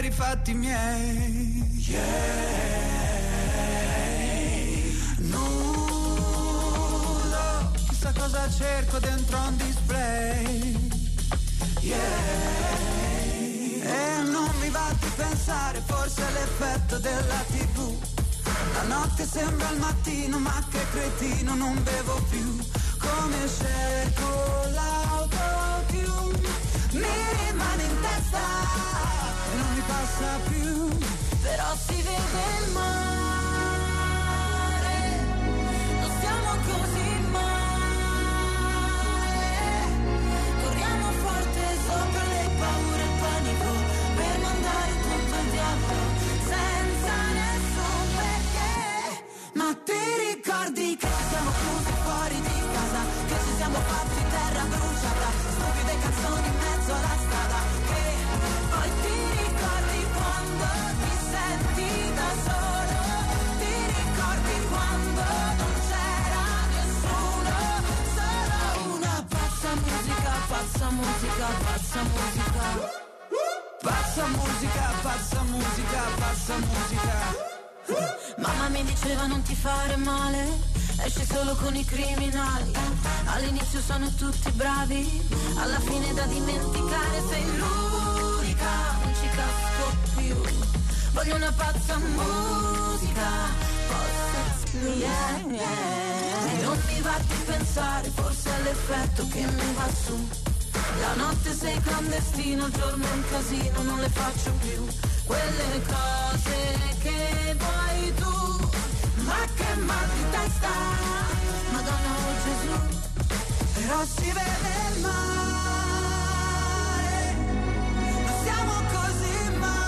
per i fatti miei. Nudo, chissà cosa cerco dentro un display. E non mi va di pensare, forse è l'effetto della TV. La notte sembra il mattino, ma che cretino, non bevo più. Come cerco l'autotune, mi rimane in testa e non mi passa più. Però si vede il mare, non stiamo così male. Corriamo forte sopra le paure e il panico, per mandare tutto al diavolo senza nessun perché. Ma ti ricordi che ci siamo chiusi fuori di casa, che ci siamo fatti terra bruciata, stupide canzoni in mezzo alla strada, che poi ti ricordi quando ti senti da solo, ti ricordi quando non c'era nessuno, solo una pazza musica, pazza musica, pazza musica, pazza musica, pazza musica, pazza musica. Mamma mi diceva non ti fare male, esci solo con i criminali. All'inizio sono tutti bravi, alla fine da dimenticare sei l'unica, non ci casco più. Voglio una pazza musica, e non mi va di pensare, forse è l'effetto che mi va su. La notte sei clandestino, il giorno è un casino, non le faccio più quelle cose che vuoi tu. Ma che mal di testa, Madonna o Gesù. Però si vede il mare, non siamo così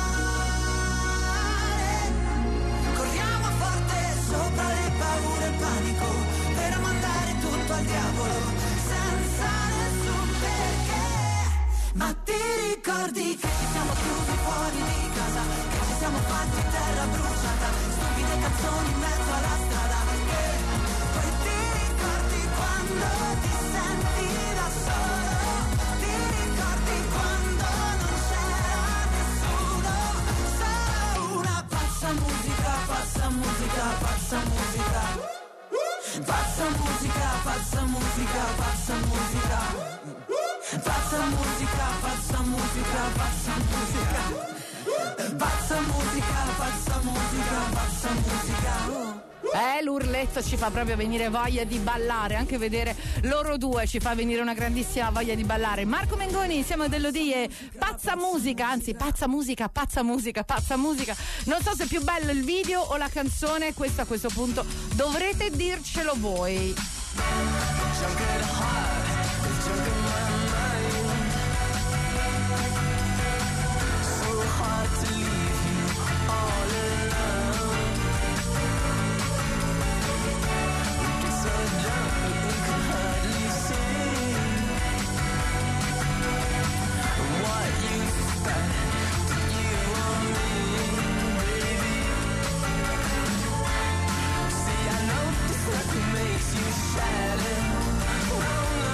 male. Corriamo forte sopra le paure e il panico, per mandare tutto al diavolo senza nessun perché. Ma ti ricordi che ci siamo chiusi fuori di casa, che ci siamo fatti terra bruciata, stupide canzoni in mezzo alla strada, che poi ti ricordi quando ti senti da solo, ti ricordi quando non c'era nessuno, solo una pazza musica, pazza musica, pazza musica, pazza musica, pazza musica, pazza musica, pazza musica, pazza musica, pazza musica, pazza musica, pazza musica, pazza musica. L'urletto ci fa proprio venire voglia di ballare, anche vedere loro due ci fa venire una grandissima voglia di ballare. Marco Mengoni insieme a Delodie, pazza musica, anzi pazza musica, pazza musica, pazza musica. Non so se è più bello il video o la canzone, questo a questo punto dovrete dircelo voi. Makes you shatter. Oh, no.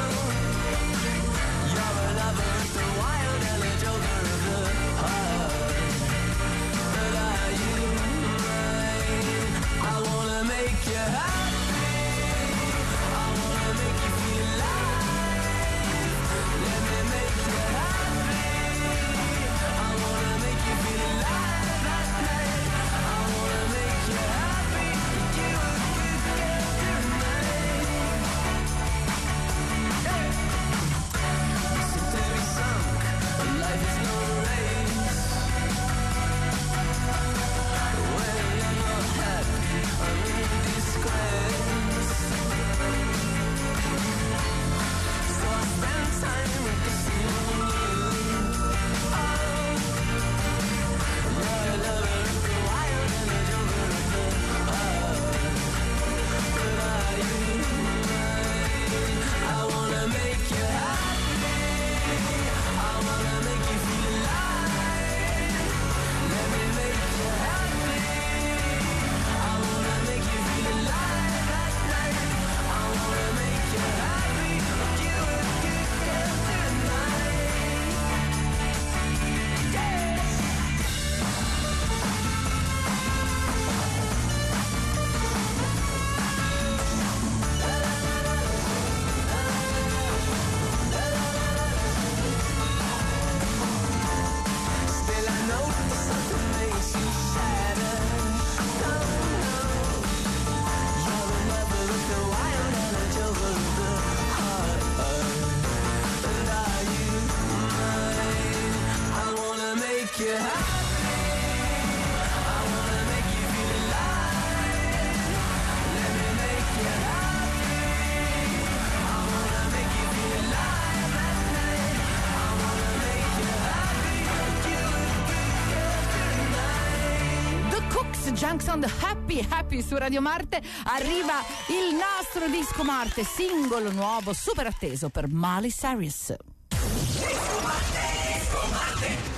X Junction, Happy su Radio Marte. Arriva il nostro disco Marte, singolo nuovo super atteso per Miley Cyrus. Disco Marte.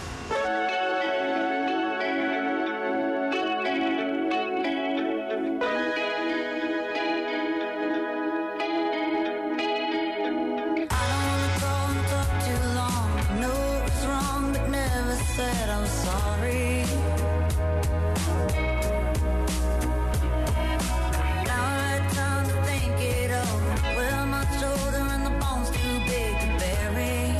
Said I'm sorry. Now I had time to think it over. Well, my shoulder and the bones too big to bury.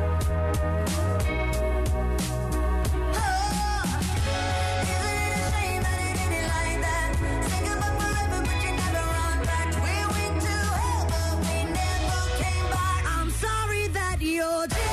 Oh, isn't it a shame that it ended like that? Say goodbye forever, but you never run back. We went to hell, but we never came back. I'm sorry that you're dead.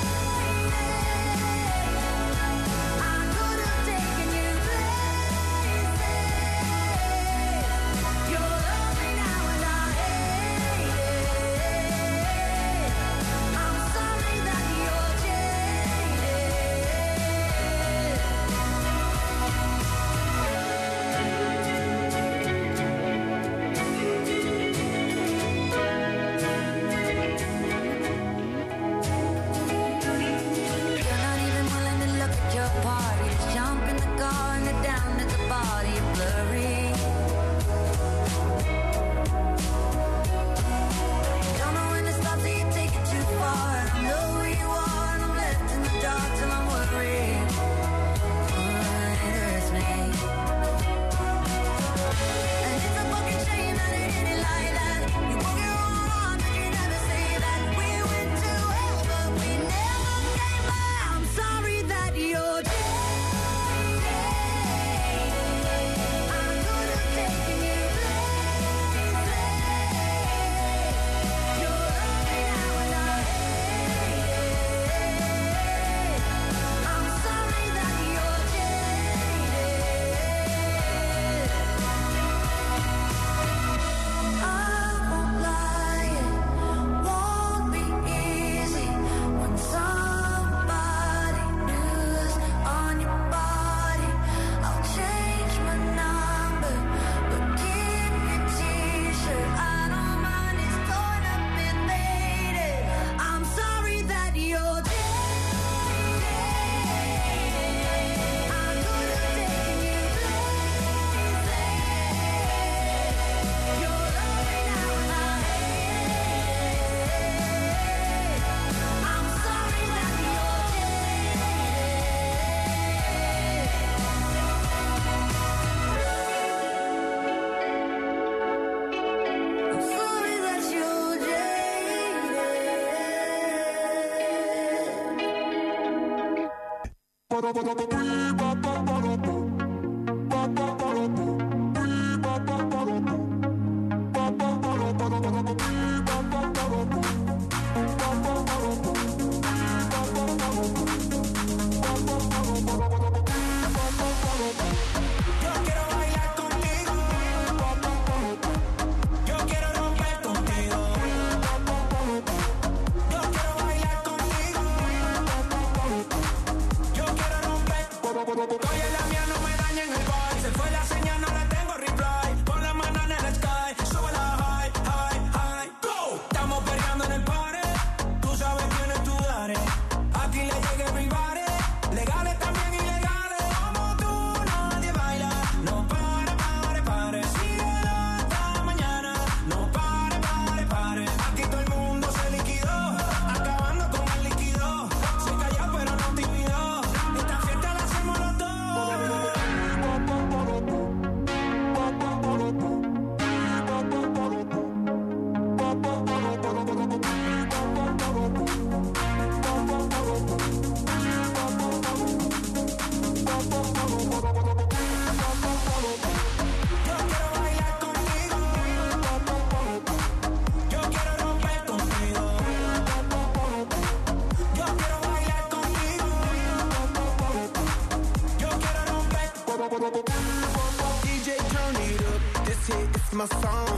DJ, turn it up. This hit is my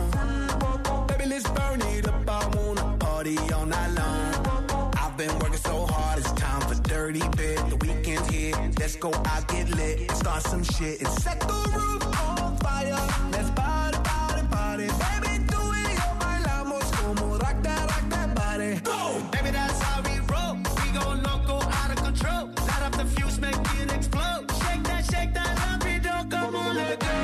song. Baby, let's burn it up. I wanna party all night long. I've been working so hard, it's time for dirty bit. The weekend's here, let's go out, get lit, and start some shit and set the roof on fire. Let's party, party, party, baby, tú y yo bailamos como rock that body. Go, baby, that's how we roll. We go loco, out of control. Light up the fuse, make it explode. Shake that, rapido, come on, let go.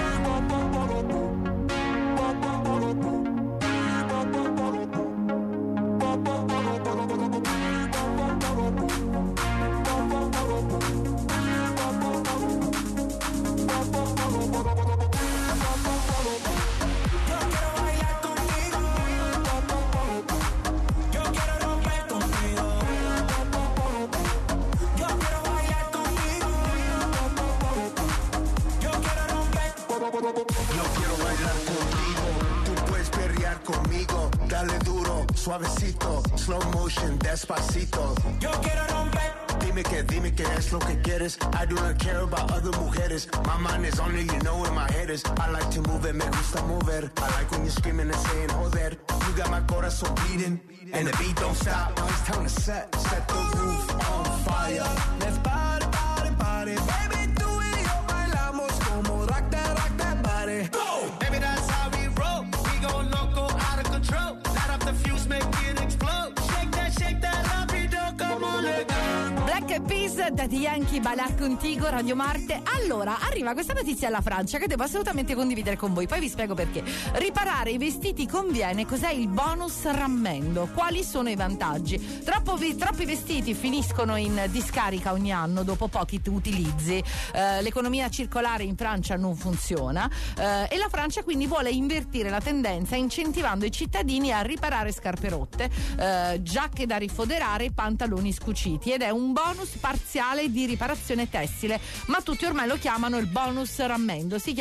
Suavecito, slow motion, despacito. Yo quiero romper. Dime que es lo que quieres. I do not care about other mujeres. My mind is on it, you know where my head is. I like to move it, me gusta mover. I like when you're screaming and saying, joder. You got my corazón beating, and the beat don't stop. Now it's time to set the roof on fire. Let's party, party, party. Baby, tú y yo bailamos como rock that body. Go! Baby, that's how we roll. We go loco, out of control. Light up the fuse, make it explode. Shake that, rapido, come on, let go. Black Eyed Peas, Daddy Yankee, Bailar Contigo, Radio Marte. Allora, arriva questa notizia alla Francia che devo assolutamente condividere con voi, poi vi spiego perché. Riparare i vestiti conviene, cos'è il bonus rammendo? Quali sono i vantaggi? Troppi vestiti finiscono in discarica ogni anno dopo pochi utilizzi. L'economia circolare in Francia non funziona e la Francia quindi vuole invertire la tendenza incentivando i cittadini a riparare scarpe rotte, giacche da rifoderare, pantaloni scuciti, ed è un bonus parziale di riparazione tessile, ma tutti ormai lo chiamano il bonus rammendo. Si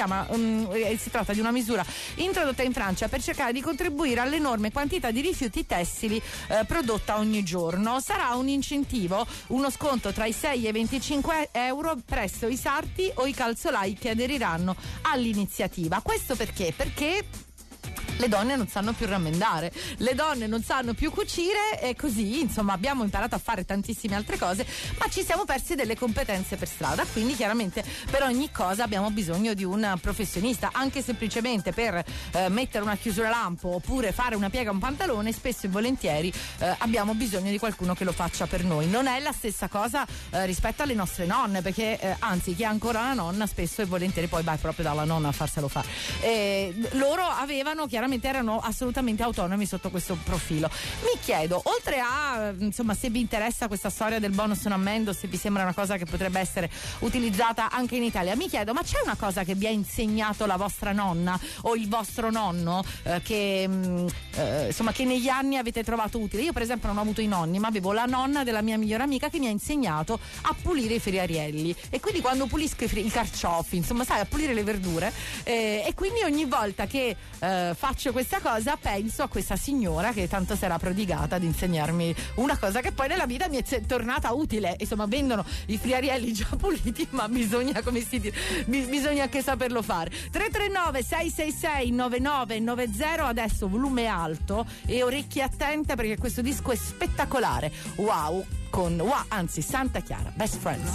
tratta di una misura introdotta in Francia per cercare di contribuire all'enorme quantità di rifiuti tessili prodotta ogni giorno. Sarà un incentivo, uno sconto tra i 6 e i 25 euro presso i sarti o i calzolai che aderiranno all'iniziativa. Questo perché? Perché le donne non sanno più rammendare, le donne non sanno più cucire e così, insomma, abbiamo imparato a fare tantissime altre cose, ma ci siamo persi delle competenze per strada. Quindi chiaramente per ogni cosa abbiamo bisogno di un professionista, anche semplicemente per mettere una chiusura lampo oppure fare una piega a un pantalone. Spesso e volentieri abbiamo bisogno di qualcuno che lo faccia per noi. Non è la stessa cosa rispetto alle nostre nonne, perché anzi, chi ha ancora una nonna spesso e volentieri poi va proprio dalla nonna a farselo fare. Loro avevano chiaramente, erano assolutamente autonomi sotto questo profilo. Mi chiedo, oltre a insomma, se vi interessa questa storia del bonus rammendo, se vi sembra una cosa che potrebbe essere utilizzata anche in Italia, mi chiedo, ma c'è una cosa che vi ha insegnato la vostra nonna o il vostro nonno che negli anni avete trovato utile? Io per esempio non ho avuto i nonni, ma avevo la nonna della mia migliore amica che mi ha insegnato a pulire i friarielli, e quindi quando pulisco i carciofi, insomma, sai, a pulire le verdure, e quindi ogni volta che faccio questa cosa penso a questa signora che tanto si era prodigata ad insegnarmi una cosa che poi nella vita mi è tornata utile. Insomma, vendono i friarielli già puliti, ma bisogna, come si dice, bisogna anche saperlo fare. 339 666 9990. Adesso volume alto e orecchie attente, perché questo disco è spettacolare. Wow, anzi Santa Chiara, Best Friends.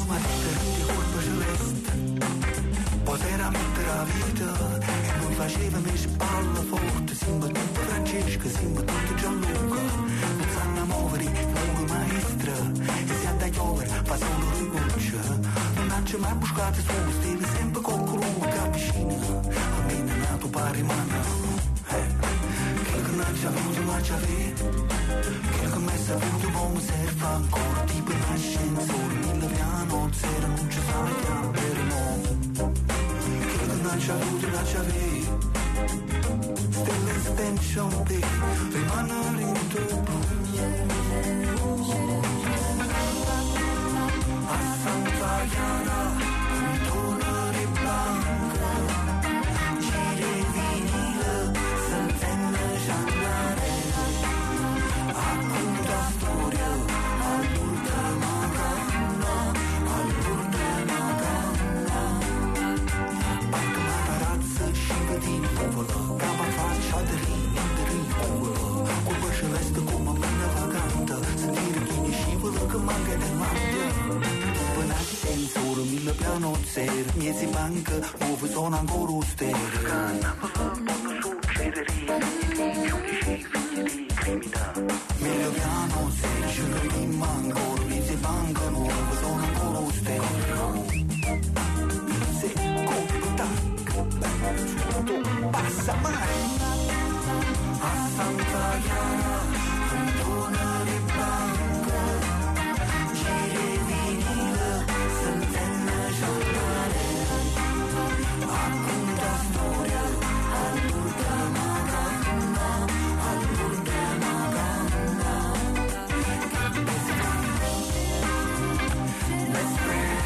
Veramente la vita e noi facevamo spalla forte, siamo tutti Francesca, siamo tutti Gianluca, non sanno muovere, noi maestra, e se andai a piovere fa solo rigoccia, non ci mai buscate su, stivi sempre con colui che avvicina, almeno è nato pari mano, che non ci ha avuto ma ci avete, che mi sa avuto come serve ancora, tipo in ascensore, 1000 piano, zero, non ci sa chiamare no. Non c'ha avuto la chiave, stelle stencionte, rimane l'intorno. A Santa Chiara, tornare blanca, gire vinile, sentenne giannare, racconta storia, al l'ultima canna, all'ultima canna. Scivoline nuvola, capa faccia di rinculo, come celeste come una vagante, sentire chi ne scivola che manca nel mare. piano zero, miezi banca, dove sono ancora un stereo. Meglio piano zero, ci vediamo ancora, miezi banca, dove sono ancora un stereo. Se contatto, passa mai. A Santa Chiara, Antona di Banca, giri vinile, sentenne giornale, racconta storia, all'ultima canna, all'ultima canna, best friend.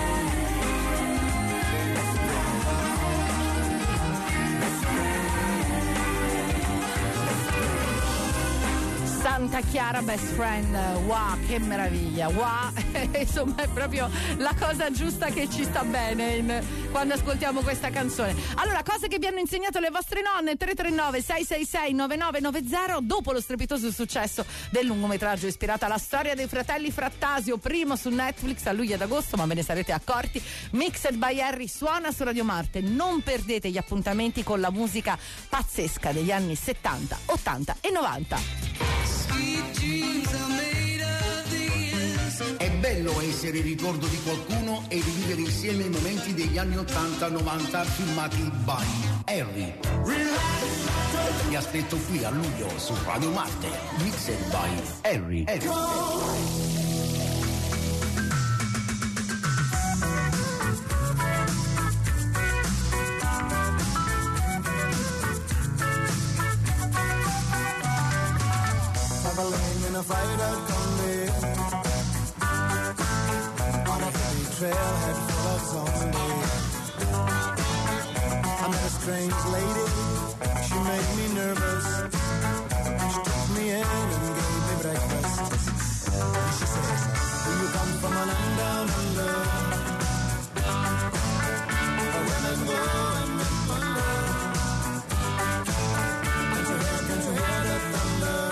Santa Chiara Best Friend, wow, che meraviglia, wow, insomma è proprio la cosa giusta che ci sta bene quando ascoltiamo questa canzone. Allora, cose che vi hanno insegnato le vostre nonne, 339 666 9990, dopo lo strepitoso successo del lungometraggio ispirato alla storia dei fratelli Frattasio, primo su Netflix a luglio ed agosto, ma ve ne sarete accorti, Mixed by Harry suona su Radio Marte. Non perdete gli appuntamenti con la musica pazzesca degli anni 70, 80 e 90. È bello essere ricordo di qualcuno e rivivere insieme i momenti degli anni 80-90 filmati by Harry. Vi aspetto qui a luglio su Radio Marte, Mixed by Harry. In a fight out Conde on a pretty trailhead full of zombies. I met a strange lady, she made me nervous. She took me in and gave me breakfast. And she says, do you come from a land down under? Where women go and men wonder. Can't you hear the thunder?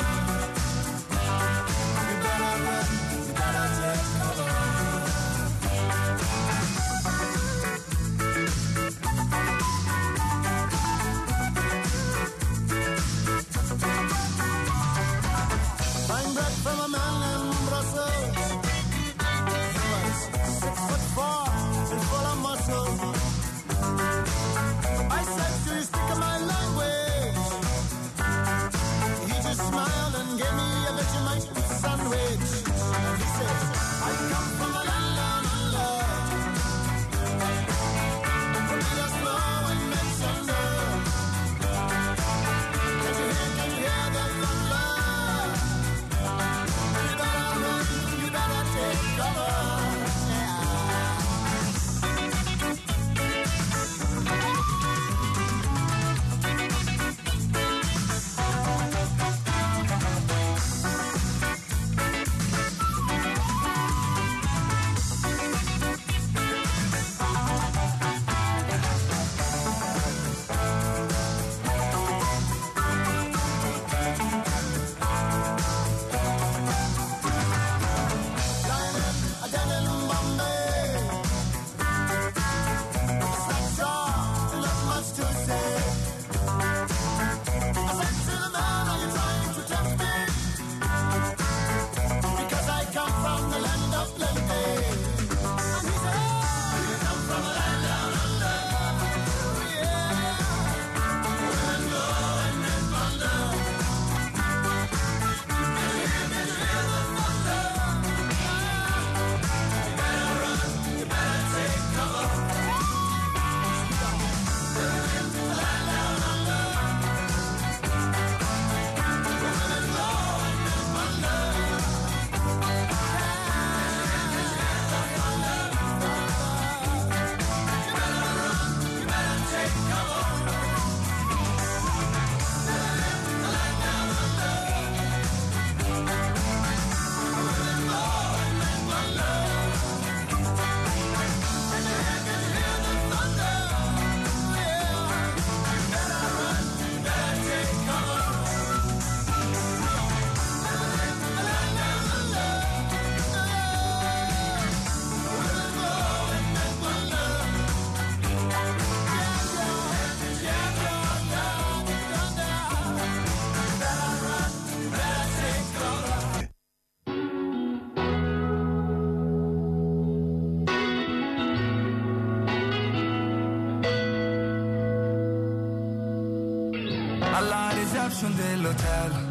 alla reception dell'hotel.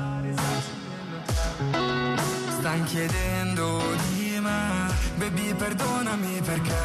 Stan chiedendo di me, baby perdonami perché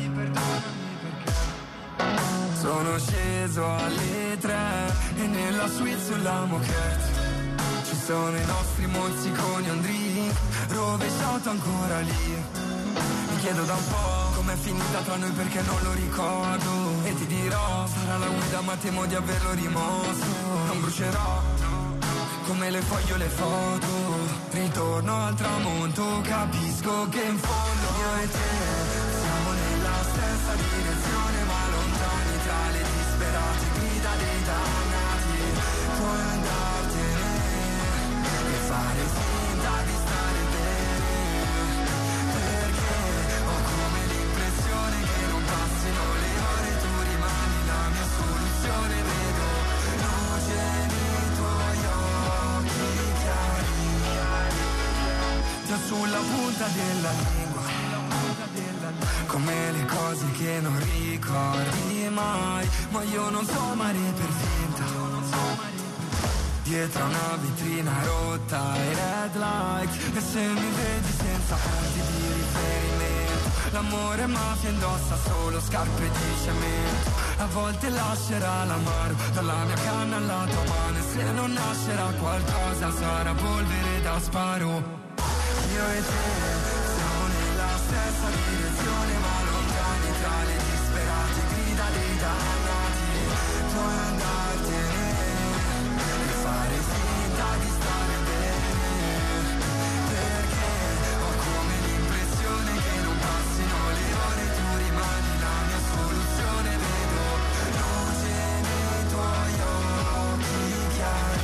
sono sceso alle 3 e nella suite sulla moquette ci sono i nostri mozziconi, un drink rovesciato ancora lì. Mi chiedo da un po' com'è finita tra noi perché non lo ricordo, e ti dirò sarà la guida ma temo di averlo rimosso. Non brucerò come le foglio le foto, ritorno al tramonto, capisco che in fondo io e te siamo nella stessa direzione ma lontani tra le disperate grida dei dannati. Puoi andartene e fare finta di stare bene, perché ho come l'impressione che non passino le ore, tu rimani la mia soluzione, vedo luce nei tuoi occhi chiari, già sulla punta della lingua, come le cose che non ricordi mai, ma io non so amare per finta, dietro a una vetrina rotta e red light, e se mi vedi senza punti di riferimento, l'amore mafia indossa solo scarpe di cemento, a volte lascerà l'amaro dalla mia canna alla tua mano, e se non nascerà qualcosa sarà polvere da sparo. Io e te siamo nella stessa direzione ma lontani tra le disperate grida dei dannati. Puoi andartene e fare finta di stare bene, perché ho come l'impressione che non passino le ore, tu rimani la mia soluzione, vedo luce nei tuoi occhi chiari.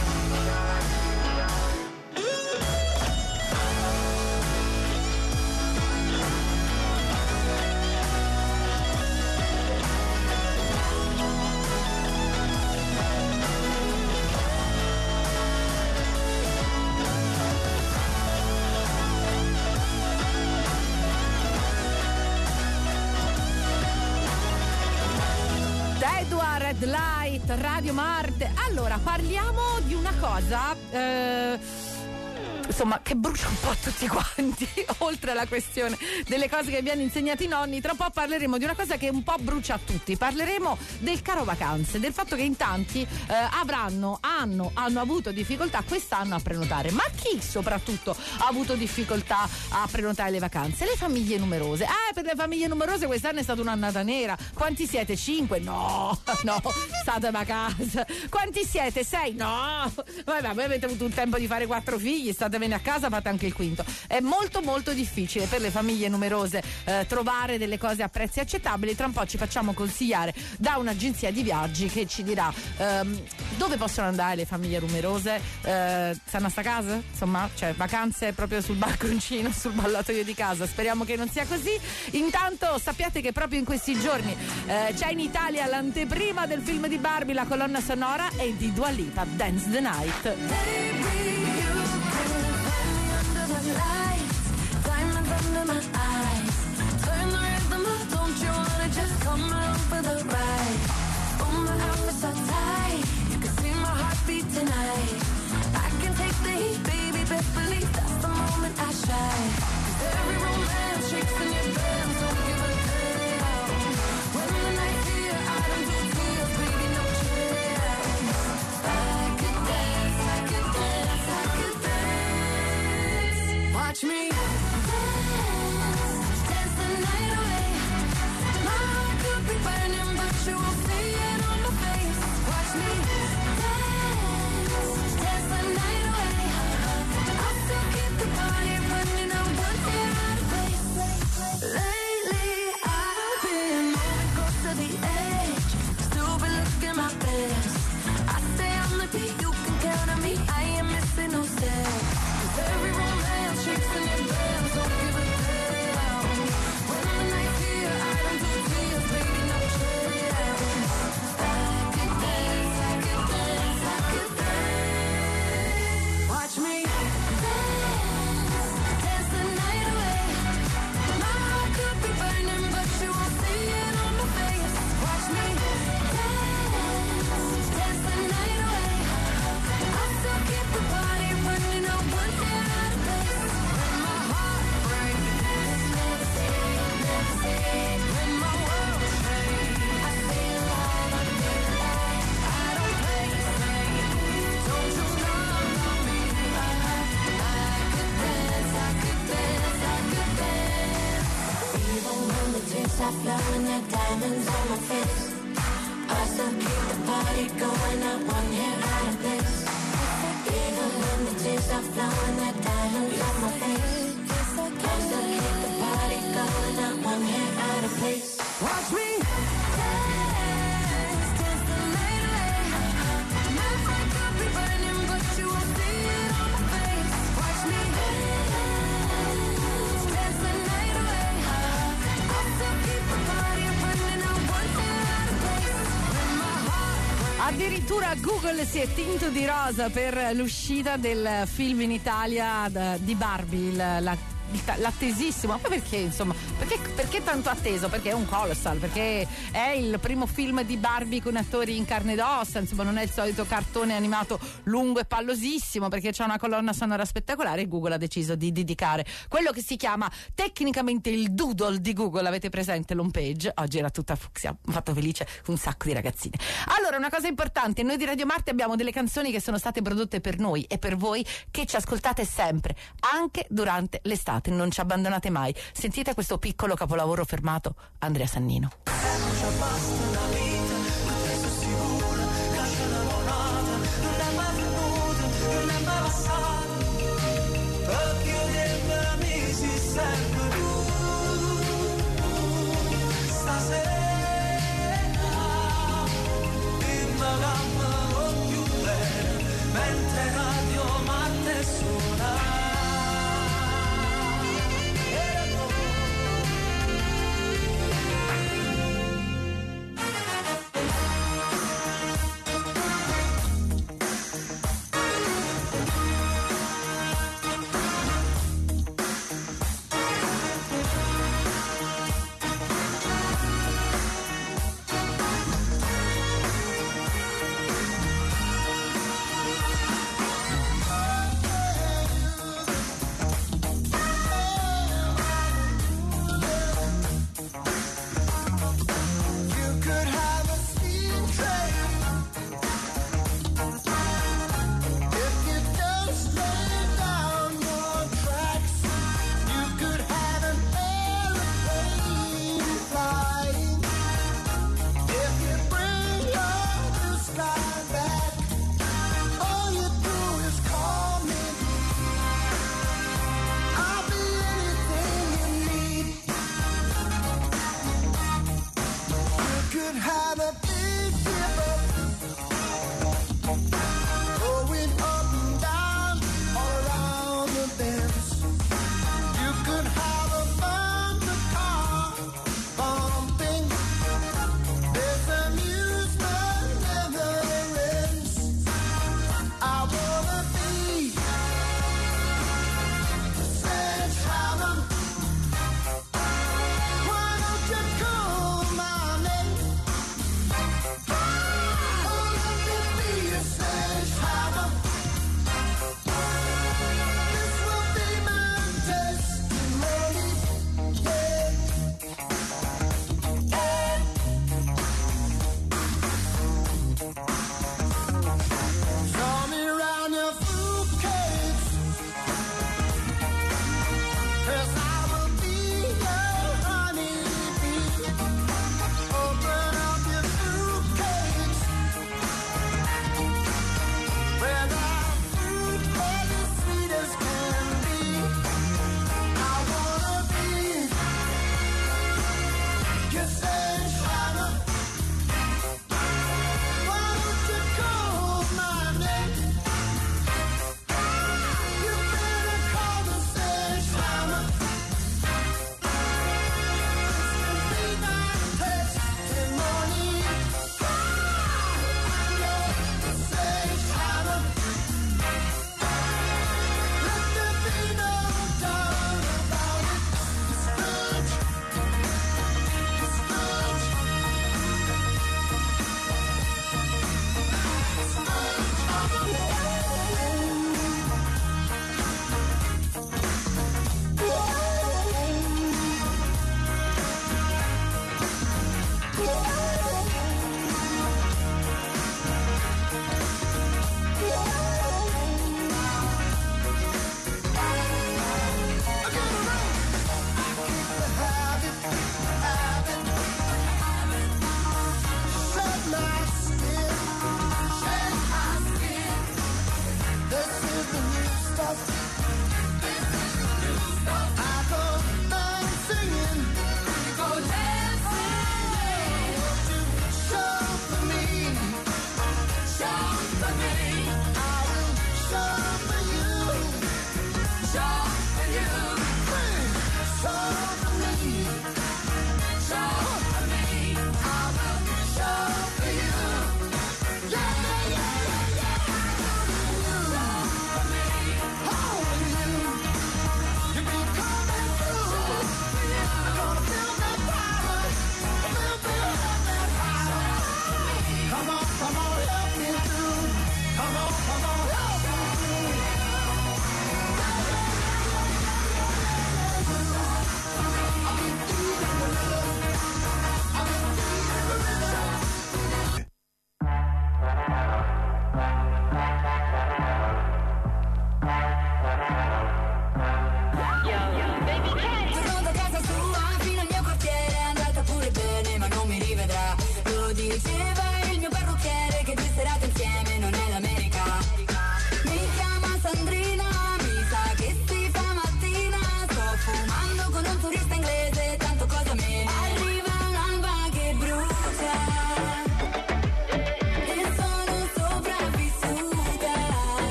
Red Light, Radio Marte. Allora, parliamo di una cosa insomma, che brucia un po' tutti quanti, oltre alla questione delle cose che vi hanno insegnato i nonni. Tra un po' parleremo di una cosa che un po' brucia a tutti, parleremo del caro vacanze, del fatto che in tanti hanno avuto difficoltà quest'anno a prenotare, ma chi soprattutto ha avuto difficoltà a prenotare le vacanze? Le famiglie numerose. Per le famiglie numerose quest'anno è stata un'annata nera. Quanti siete? 5? No, state a casa. Quanti siete? 6? No, vabbè, voi avete avuto il tempo di fare 4 figli, state bene a casa, fate anche il quinto. È molto molto difficile per le famiglie numerose trovare delle cose a prezzi accettabili. Tra un po' ci facciamo consigliare da un'agenzia di viaggi che ci dirà dove possono andare le famiglie numerose. Stanno a sta casa? Insomma, cioè vacanze proprio sul balconcino, sul ballatoio di casa. Speriamo che non sia così. Intanto sappiate che proprio in questi giorni c'è in Italia l'anteprima del film di Barbie, la colonna sonora è di Dua Lipa, Dance the Night. Diamonds under my eyes. Turn the rhythm up, don't you wanna just come along for the ride? Oh, my outfit's so tight, you can see my heartbeat tonight. I can take the heat, baby, best believe that's the moment I shine. 'Cause every romance shakes in your dance, don't give a damn. When the night's here, I don't do tears, baby, no chance. I could dance, I could dance, I could dance. Watch me. Lately party going up one hair out of place. Even when the tears are flowing, that diamonds on my face. Cause to keep the party going up one hair out of place. Watch me dance, dance the night away. My heart could be burning, but you won't see it on my face. Watch me dance, dance the night away. I'll still keep the party burning up one hair out of place. When my heart Addirittura Google si è tinto di rosa per l'uscita del film in Italia di Barbie, l'attesissimo. Ma perché, insomma, perché tanto atteso? Perché è un colossal, perché è il primo film di Barbie con attori in carne ed ossa, insomma non è il solito cartone animato lungo e pallosissimo, perché c'è una colonna sonora spettacolare e Google ha deciso di dedicare quello che si chiama tecnicamente il doodle di Google. Avete presente l'home page? Oggi era tutta fucsia, mi ha fatto felice un sacco di ragazzine. Allora, una cosa importante, noi di Radio Marte abbiamo delle canzoni che sono state prodotte per noi e per voi, che ci ascoltate sempre, anche durante l'estate. Non ci abbandonate mai. Sentite questo piccolo capolavoro firmato Andrea Sannino.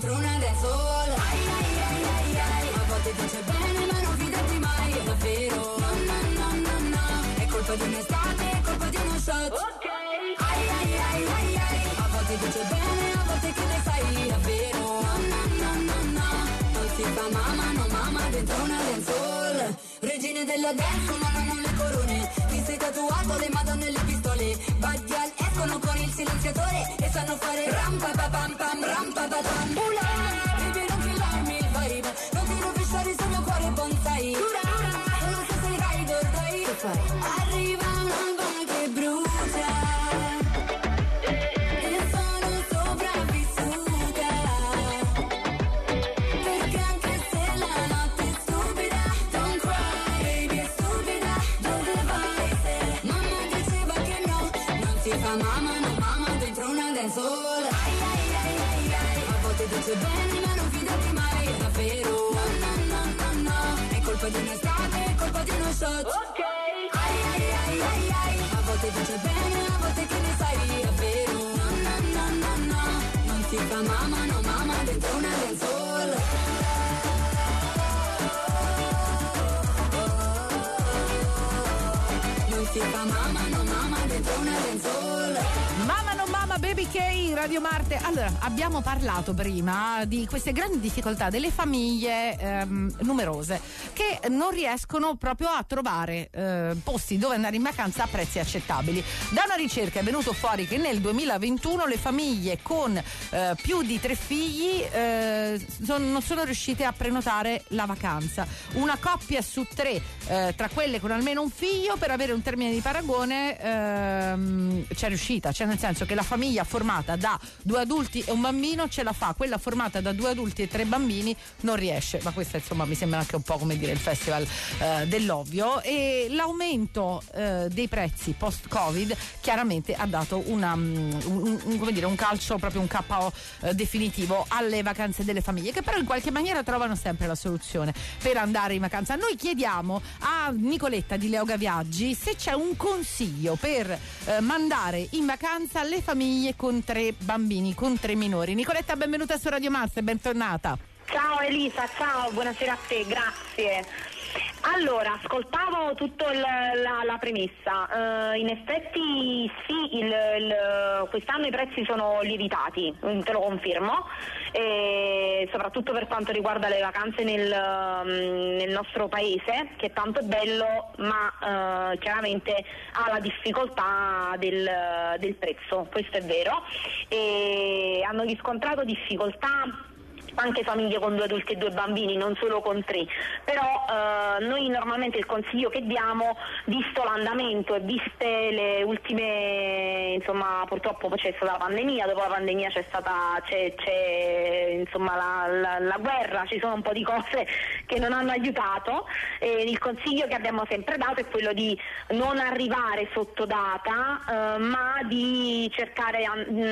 dentro una dancehall. Ai ai ai ai ai, a volte dice bene ma non fidarti mai, è davvero. No no no no no, è colpa di un'estate, è colpa di uno shot. Ok. Ai ai ai ai ai, a volte dice bene, a volte che ne sai, davvero. No no no no no, non si fa mamma, no mamma dentro una dancehall. Regine della dance, ma non le corone. Ti sei tatuato le madonne e le pistole. Baggial escono con il silenziatore e sanno fare ram pa pa pam pam ram pa pa pam. Ula, baby non killarmi il vibe, non ti rovesciare sul mio cuore bonsai. Ura, non so se rider dai. Che fai? Arriva una bomba che brucia e sono sopravvissuta, perché anche se la notte è stupida, don't cry baby è stupida, dove vai se mamma diceva che no, non si fa mamma, no mamma dentro una dancehall. Ai ai ai ai ai, a volte dice bene ma non fidarti mai, è davvero. No no no no no, è colpa di un'estate, è colpa di uno shot. Ok. Ai ai ai ai ai, a volte dice bene, a volte che ne sai, è vero. No no no no no, non si fa mamma, no mamma dentro una dancehall. Non si fa mamma, no mamma dentro una dancehall. Mamma non mamma, Baby K, Radio Marte. Allora, abbiamo parlato prima di queste grandi difficoltà delle famiglie numerose che non riescono proprio a trovare posti dove andare in vacanza a prezzi accettabili. Da una ricerca è venuto fuori che nel 2021 le famiglie con più di 3 figli non sono riuscite a prenotare la vacanza. Una coppia su 3 tra quelle con almeno un figlio, per avere un termine di paragone, c'è riuscita, cioè nel senso che la famiglia formata da 2 adulti e un bambino ce la fa, quella formata da 2 adulti e 3 bambini non riesce. Ma questo insomma mi sembra anche un po' come dire il festival dell'ovvio. E l'aumento dei prezzi post Covid chiaramente ha dato un calcio, proprio un KO definitivo alle vacanze delle famiglie, che però in qualche maniera trovano sempre la soluzione per andare in vacanza. Noi chiediamo a Nicoletta di Leoga Viaggi se c'è un consiglio per mandare in vacanza le famiglie con 3 bambini, con 3 minori. Nicoletta, benvenuta su Radio Marte, bentornata. Ciao Elisa, ciao, buonasera a te, grazie. Allora, ascoltavo tutta la premessa, in effetti sì, quest'anno i prezzi sono lievitati, te lo confermo, soprattutto per quanto riguarda le vacanze nel nostro paese, che è tanto bello, ma chiaramente ha la difficoltà del prezzo, questo è vero, e hanno riscontrato difficoltà anche famiglie con 2 adulti e 2 bambini, non solo con 3, però noi normalmente il consiglio che diamo, visto l'andamento e viste le ultime, insomma purtroppo c'è stata la pandemia, dopo la pandemia c'è insomma la guerra, ci sono un po' di cose che non hanno aiutato, e il consiglio che abbiamo sempre dato è quello di non arrivare sotto data, ma di cercare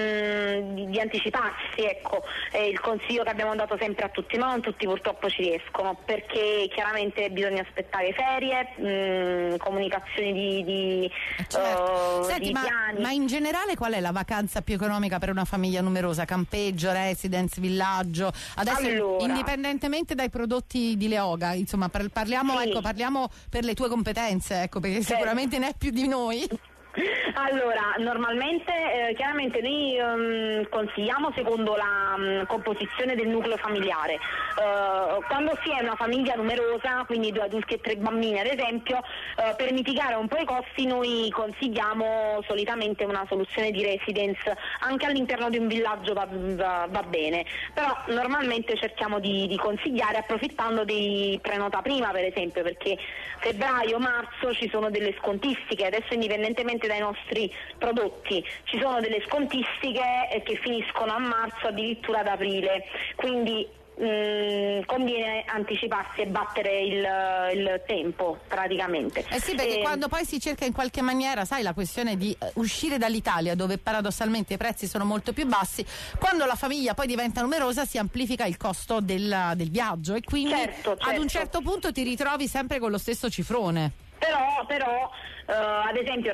di anticiparsi, ecco, il consiglio che abbiamo dato sempre a tutti, ma non tutti purtroppo ci riescono, perché chiaramente bisogna aspettare ferie, comunicazioni di Senti, piani. Ma in generale qual è la vacanza più economica per una famiglia numerosa? Campeggio, residence, villaggio? Adesso, allora, indipendentemente dai prodotti di Leoga, insomma parliamo, sì, ecco, parliamo per le tue competenze, ecco, perché sicuramente ne è più di noi. Allora, normalmente, chiaramente noi consigliamo secondo la composizione del nucleo familiare. Quando si è una famiglia numerosa, quindi 2 adulti e 3 bambini ad esempio, per mitigare un po' i costi noi consigliamo solitamente una soluzione di residence, anche all'interno di un villaggio va bene, però normalmente cerchiamo di consigliare approfittando dei prenota prima, per esempio, perché febbraio-marzo ci sono delle scontistiche, adesso indipendentemente dai nostri prodotti ci sono delle scontistiche che finiscono a marzo, addirittura ad aprile, quindi conviene anticiparsi e battere il tempo praticamente. Sì, perché quando poi si cerca in qualche maniera, sai, la questione di uscire dall'Italia, dove paradossalmente i prezzi sono molto più bassi, quando la famiglia poi diventa numerosa si amplifica il costo del viaggio, e quindi certo. ad un certo punto ti ritrovi sempre con lo stesso cifrone. Però ad esempio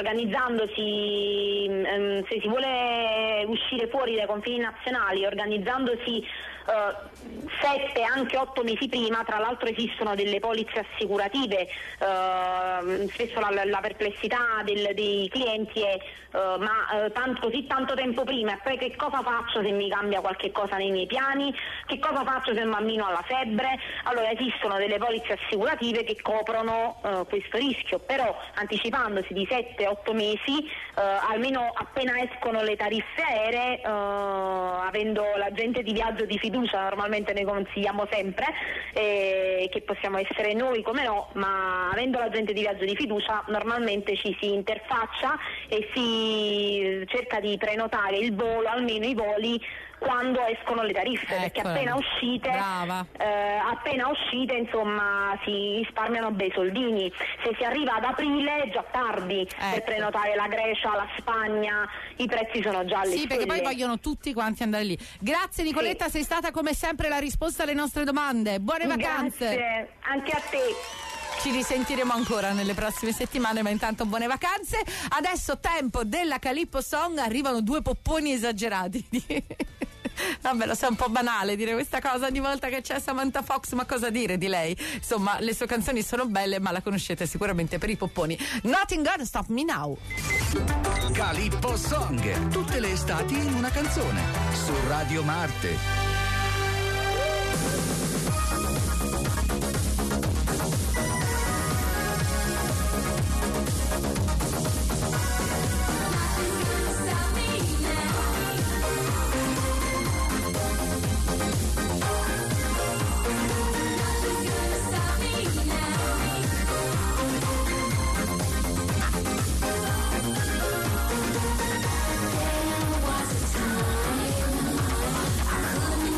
organizzandosi, se si vuole uscire fuori dai confini nazionali, organizzandosi 7, anche 8 mesi prima. Tra l'altro esistono delle polizze assicurative, spesso la perplessità dei clienti è così tanto tempo prima, e poi che cosa faccio se mi cambia qualche cosa nei miei piani, che cosa faccio se il bambino ha la febbre. Allora esistono delle polizze assicurative che coprono questo rischio, però anticipandosi di 7-8 mesi, almeno appena escono le tariffe aeree, avendo l'agente di viaggio di fiducia, normalmente ne consigliamo sempre, che possiamo essere noi come no, ma avendo l'agente di viaggio di fiducia normalmente ci si interfaccia e si cerca di prenotare il volo, almeno i voli, quando escono le tariffe, perché appena uscite insomma si risparmiano bei soldini. Se si arriva ad aprile è già tardi per prenotare la Grecia, la Spagna, i prezzi sono già alle stelle. Sì, perché poi vogliono tutti quanti andare lì. Grazie Nicoletta, sei stata come sempre la risposta alle nostre domande. Buone vacanze. Grazie, anche a te. Ci risentiremo ancora nelle prossime settimane, ma intanto buone vacanze. Adesso tempo della Calippo Song, arrivano 2 popponi esagerati. Vabbè, lo so, è un po' banale dire questa cosa ogni volta che c'è Samantha Fox, ma cosa dire di lei? Insomma, le sue canzoni sono belle, ma la conoscete sicuramente per i popponi. Nothing Gonna Stop Me Now. Calippo Song, tutte le estati in una canzone, su Radio Marte. There was a time I couldn't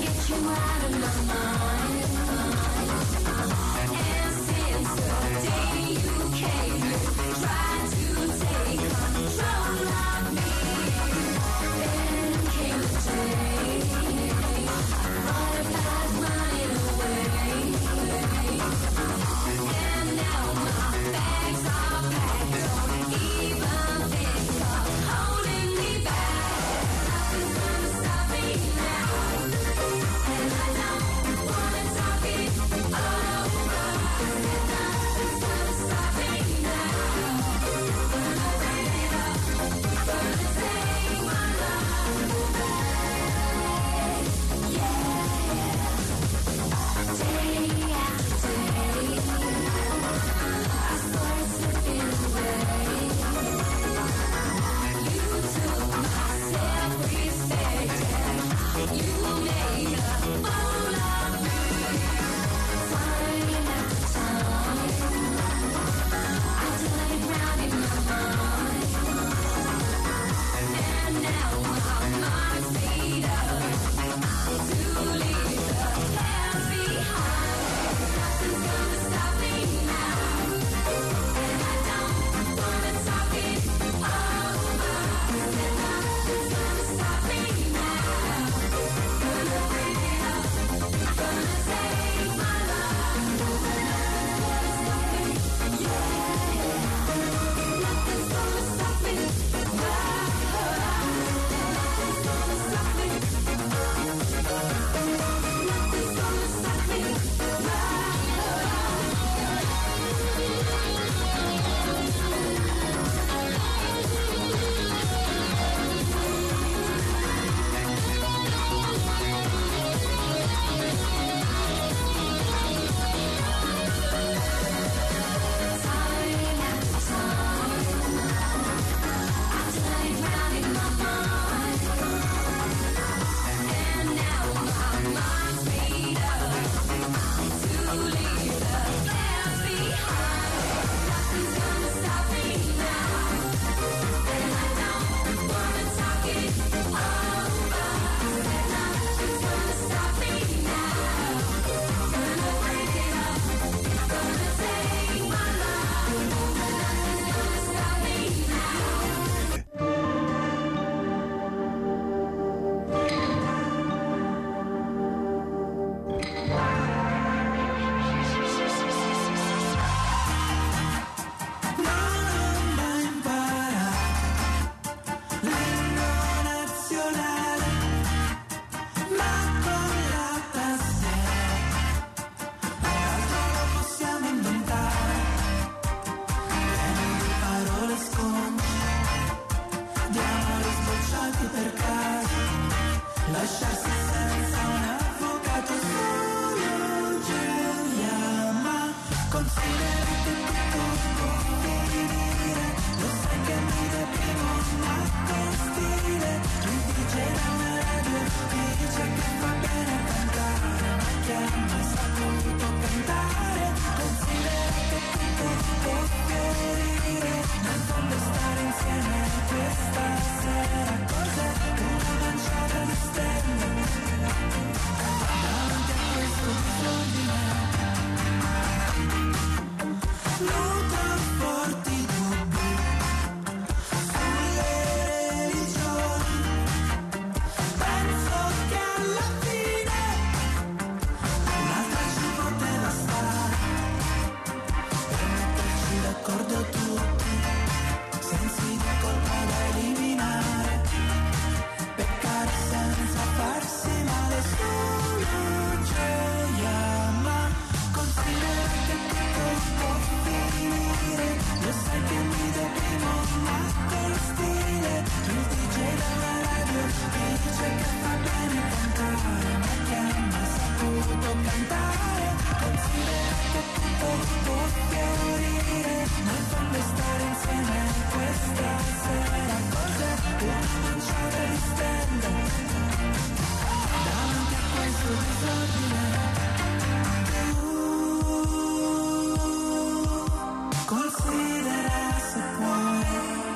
che ha mai saputo cantare. Considera che tutto può fiorire, nel fondo stare insieme questa sera. Cos'è una manciata di stelle davanti a questo disordine? Nutro forti dubbi sulle religioni. Penso che alla fine un'altra ci poteva stare, per metterci d'accordo tutti, sensi di colpa da eliminare, peccare senza farsi male, solo gioia. Ma considera che tutto può finire, lo sai che mi deprimo ma con stile. Il DJ della radio mi dice che fa bene cantare, ma che ha mai saputo cantare. Considera che tutto può fiorire, nel fondo stare insieme questa sera. Cos'è una manciata di stelle davanti a questo disordine? Considera se puoi.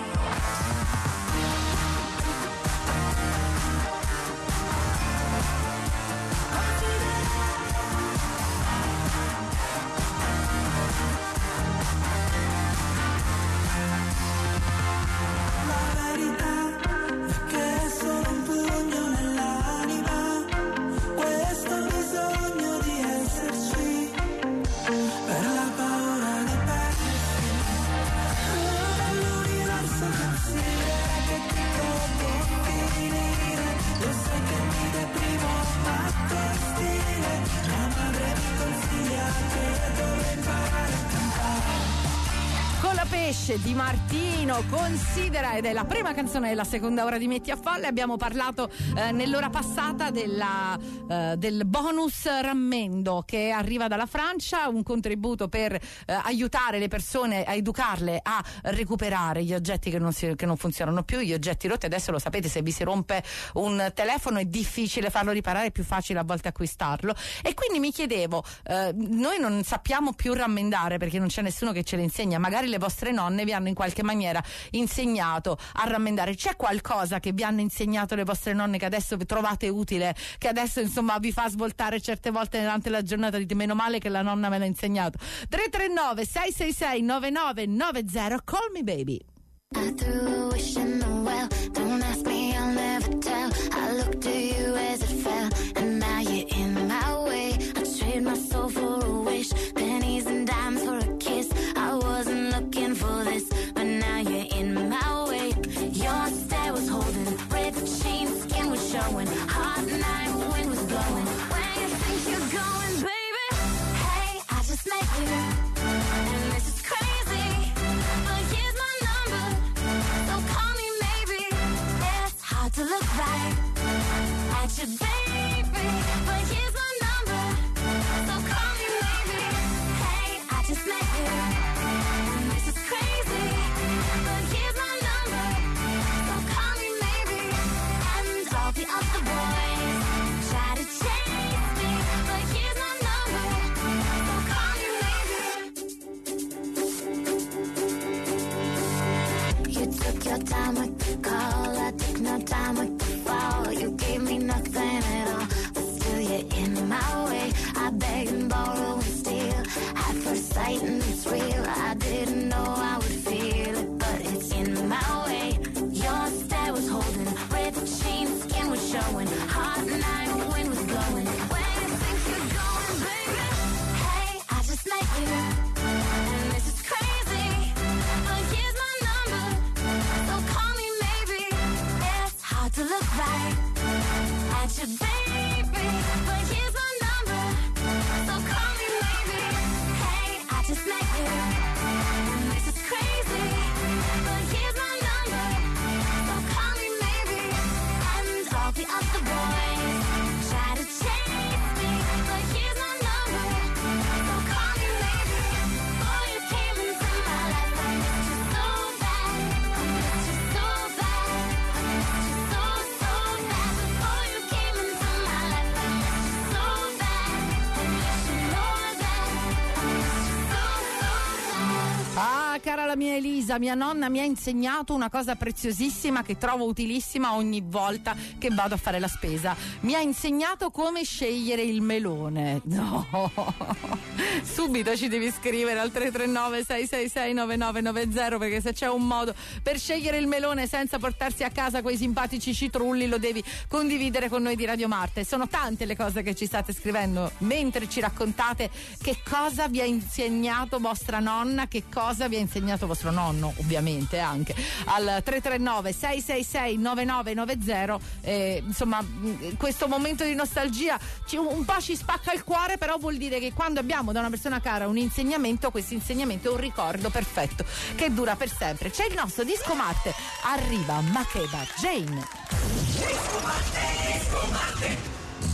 La verità è che è solo un pugno nell'anima, questo bisogno di esserci, per la paura di perdersi. L'universo considera che tutto può finire, lo sai che mi deprimo ma con stile. Mia madre mi consiglia che dovrei imparare a cantare. Con la pesce di Martino, Considera, ed è la prima canzone della seconda ora di Metti a Folle. Abbiamo parlato nell'ora passata del bonus rammendo che arriva dalla Francia, un contributo per aiutare le persone, a educarle a recuperare gli oggetti che non funzionano più, gli oggetti rotti. Adesso lo sapete, se vi si rompe un telefono è difficile farlo riparare, è più facile a volte acquistarlo. E quindi mi chiedevo, noi non sappiamo più rammendare perché non c'è nessuno che ce le insegna. Magari le vostre nonne vi hanno in qualche maniera insegnato a rammendare. C'è qualcosa che vi hanno insegnato le vostre nonne che adesso vi trovate utile, che adesso insomma vi fa svoltare certe volte durante la giornata? Dite: meno male che la nonna me l'ha insegnato. 339 666 9990. Call me baby. I threw a wish in the well. Don't ask me, I'll never tell. I looked to you as it fell, and now you're in my way. I trade my soul for a wish, pennies and dimes for a kiss. I wasn't looking for this, but now you're in my way. Your stare was holding, red jeans, skin was showing, hot night wind was blowing. Where you think you're going, baby? Hey, I just met you, and this is crazy, but here's my number, so call me maybe. It's hard to look right at you, baby, but here's my number, so call me maybe. Hey, I just met you, and this is crazy, but here's my number, so call me maybe. And all the other boys try to chase me, but here's my number, so call me maybe. You took your time with the call, I took no time with the fall. You gave me nothing at all, but still you're in my way. I beg and borrow and steal, at first sight and it's real. I didn't know I would feel it, but it's in my way. Your stare was holding, red jeans, skin was showing, hot night wind was blowing. Where you think you're going, baby? Hey, I just met you, and this is crazy, but here's my number, so call me maybe. It's hard to cara la mia Elisa, mia nonna mi ha insegnato una cosa preziosissima che trovo utilissima ogni volta che vado a fare la spesa. Mi ha insegnato come scegliere il melone. No, subito ci devi scrivere al 339 666 9990, perché se c'è un modo per scegliere il melone senza portarsi a casa quei simpatici citrulli lo devi condividere con noi di Radio Marte. Sono tante le cose che ci state scrivendo mentre ci raccontate che cosa vi ha insegnato vostra nonna, che cosa vi ha insegnato vostro nonno, ovviamente anche al 339 666 9990. Insomma, questo momento di nostalgia un po' ci spacca il cuore, però vuol dire che quando abbiamo da una persona cara un insegnamento, questo insegnamento è un ricordo perfetto che dura per sempre. C'è il nostro Disco Marte, arriva Makeba Jane. Disco Marte, Disco Marte.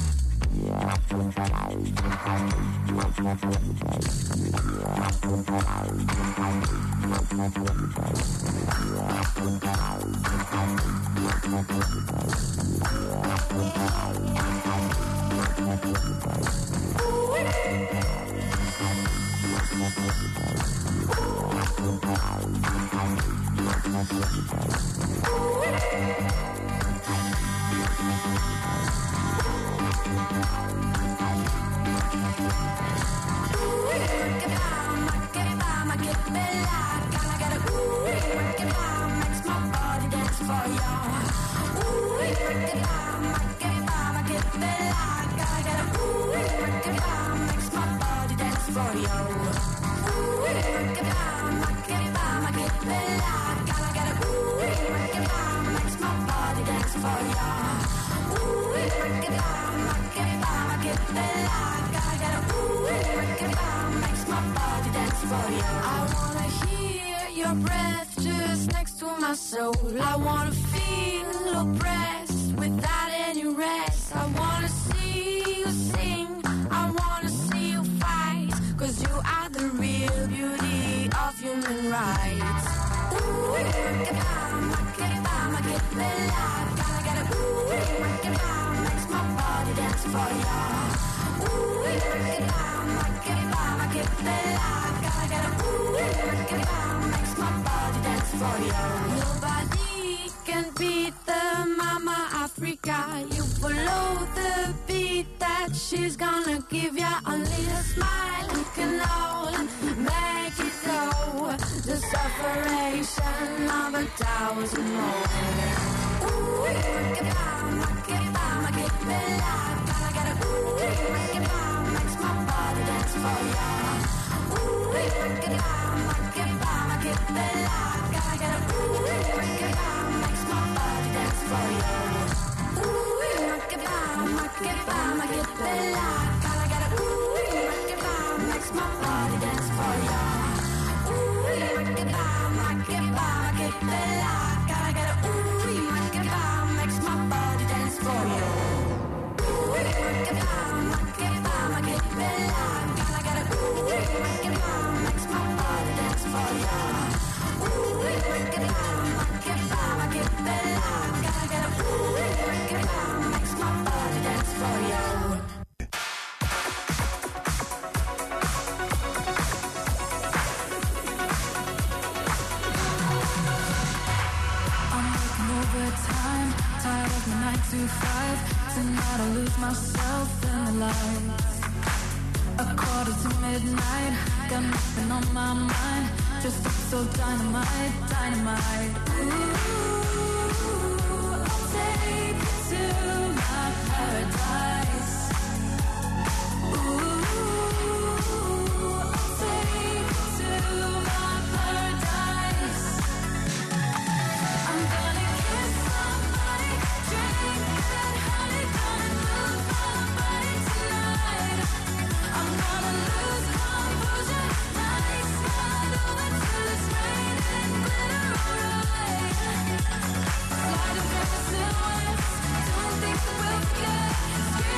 I wanna feel oppressed without any rest. I wanna see you sing, I wanna see you fight, 'cause you are the real beauty of human rights. Makes my body dance for you. Nobody can beat the Mama Africa. You follow the beat that she's gonna give ya. Only a smile you can all make it go. The separation of 1,000 more. Makes my body dance for Tonight I lose myself in the lights. 1:45, got nothing on my mind. Just so dynamite, dynamite. Ooh, I'll take you to my paradise. Ooh, I'll take you to my paradise. I'm gonna kiss somebody, drink that honey, gonna move my body tonight. I'm gonna lose composure, nice smile over till it's raining glitter, alright. Sliding through the silhouettes, don't think that we'll forget.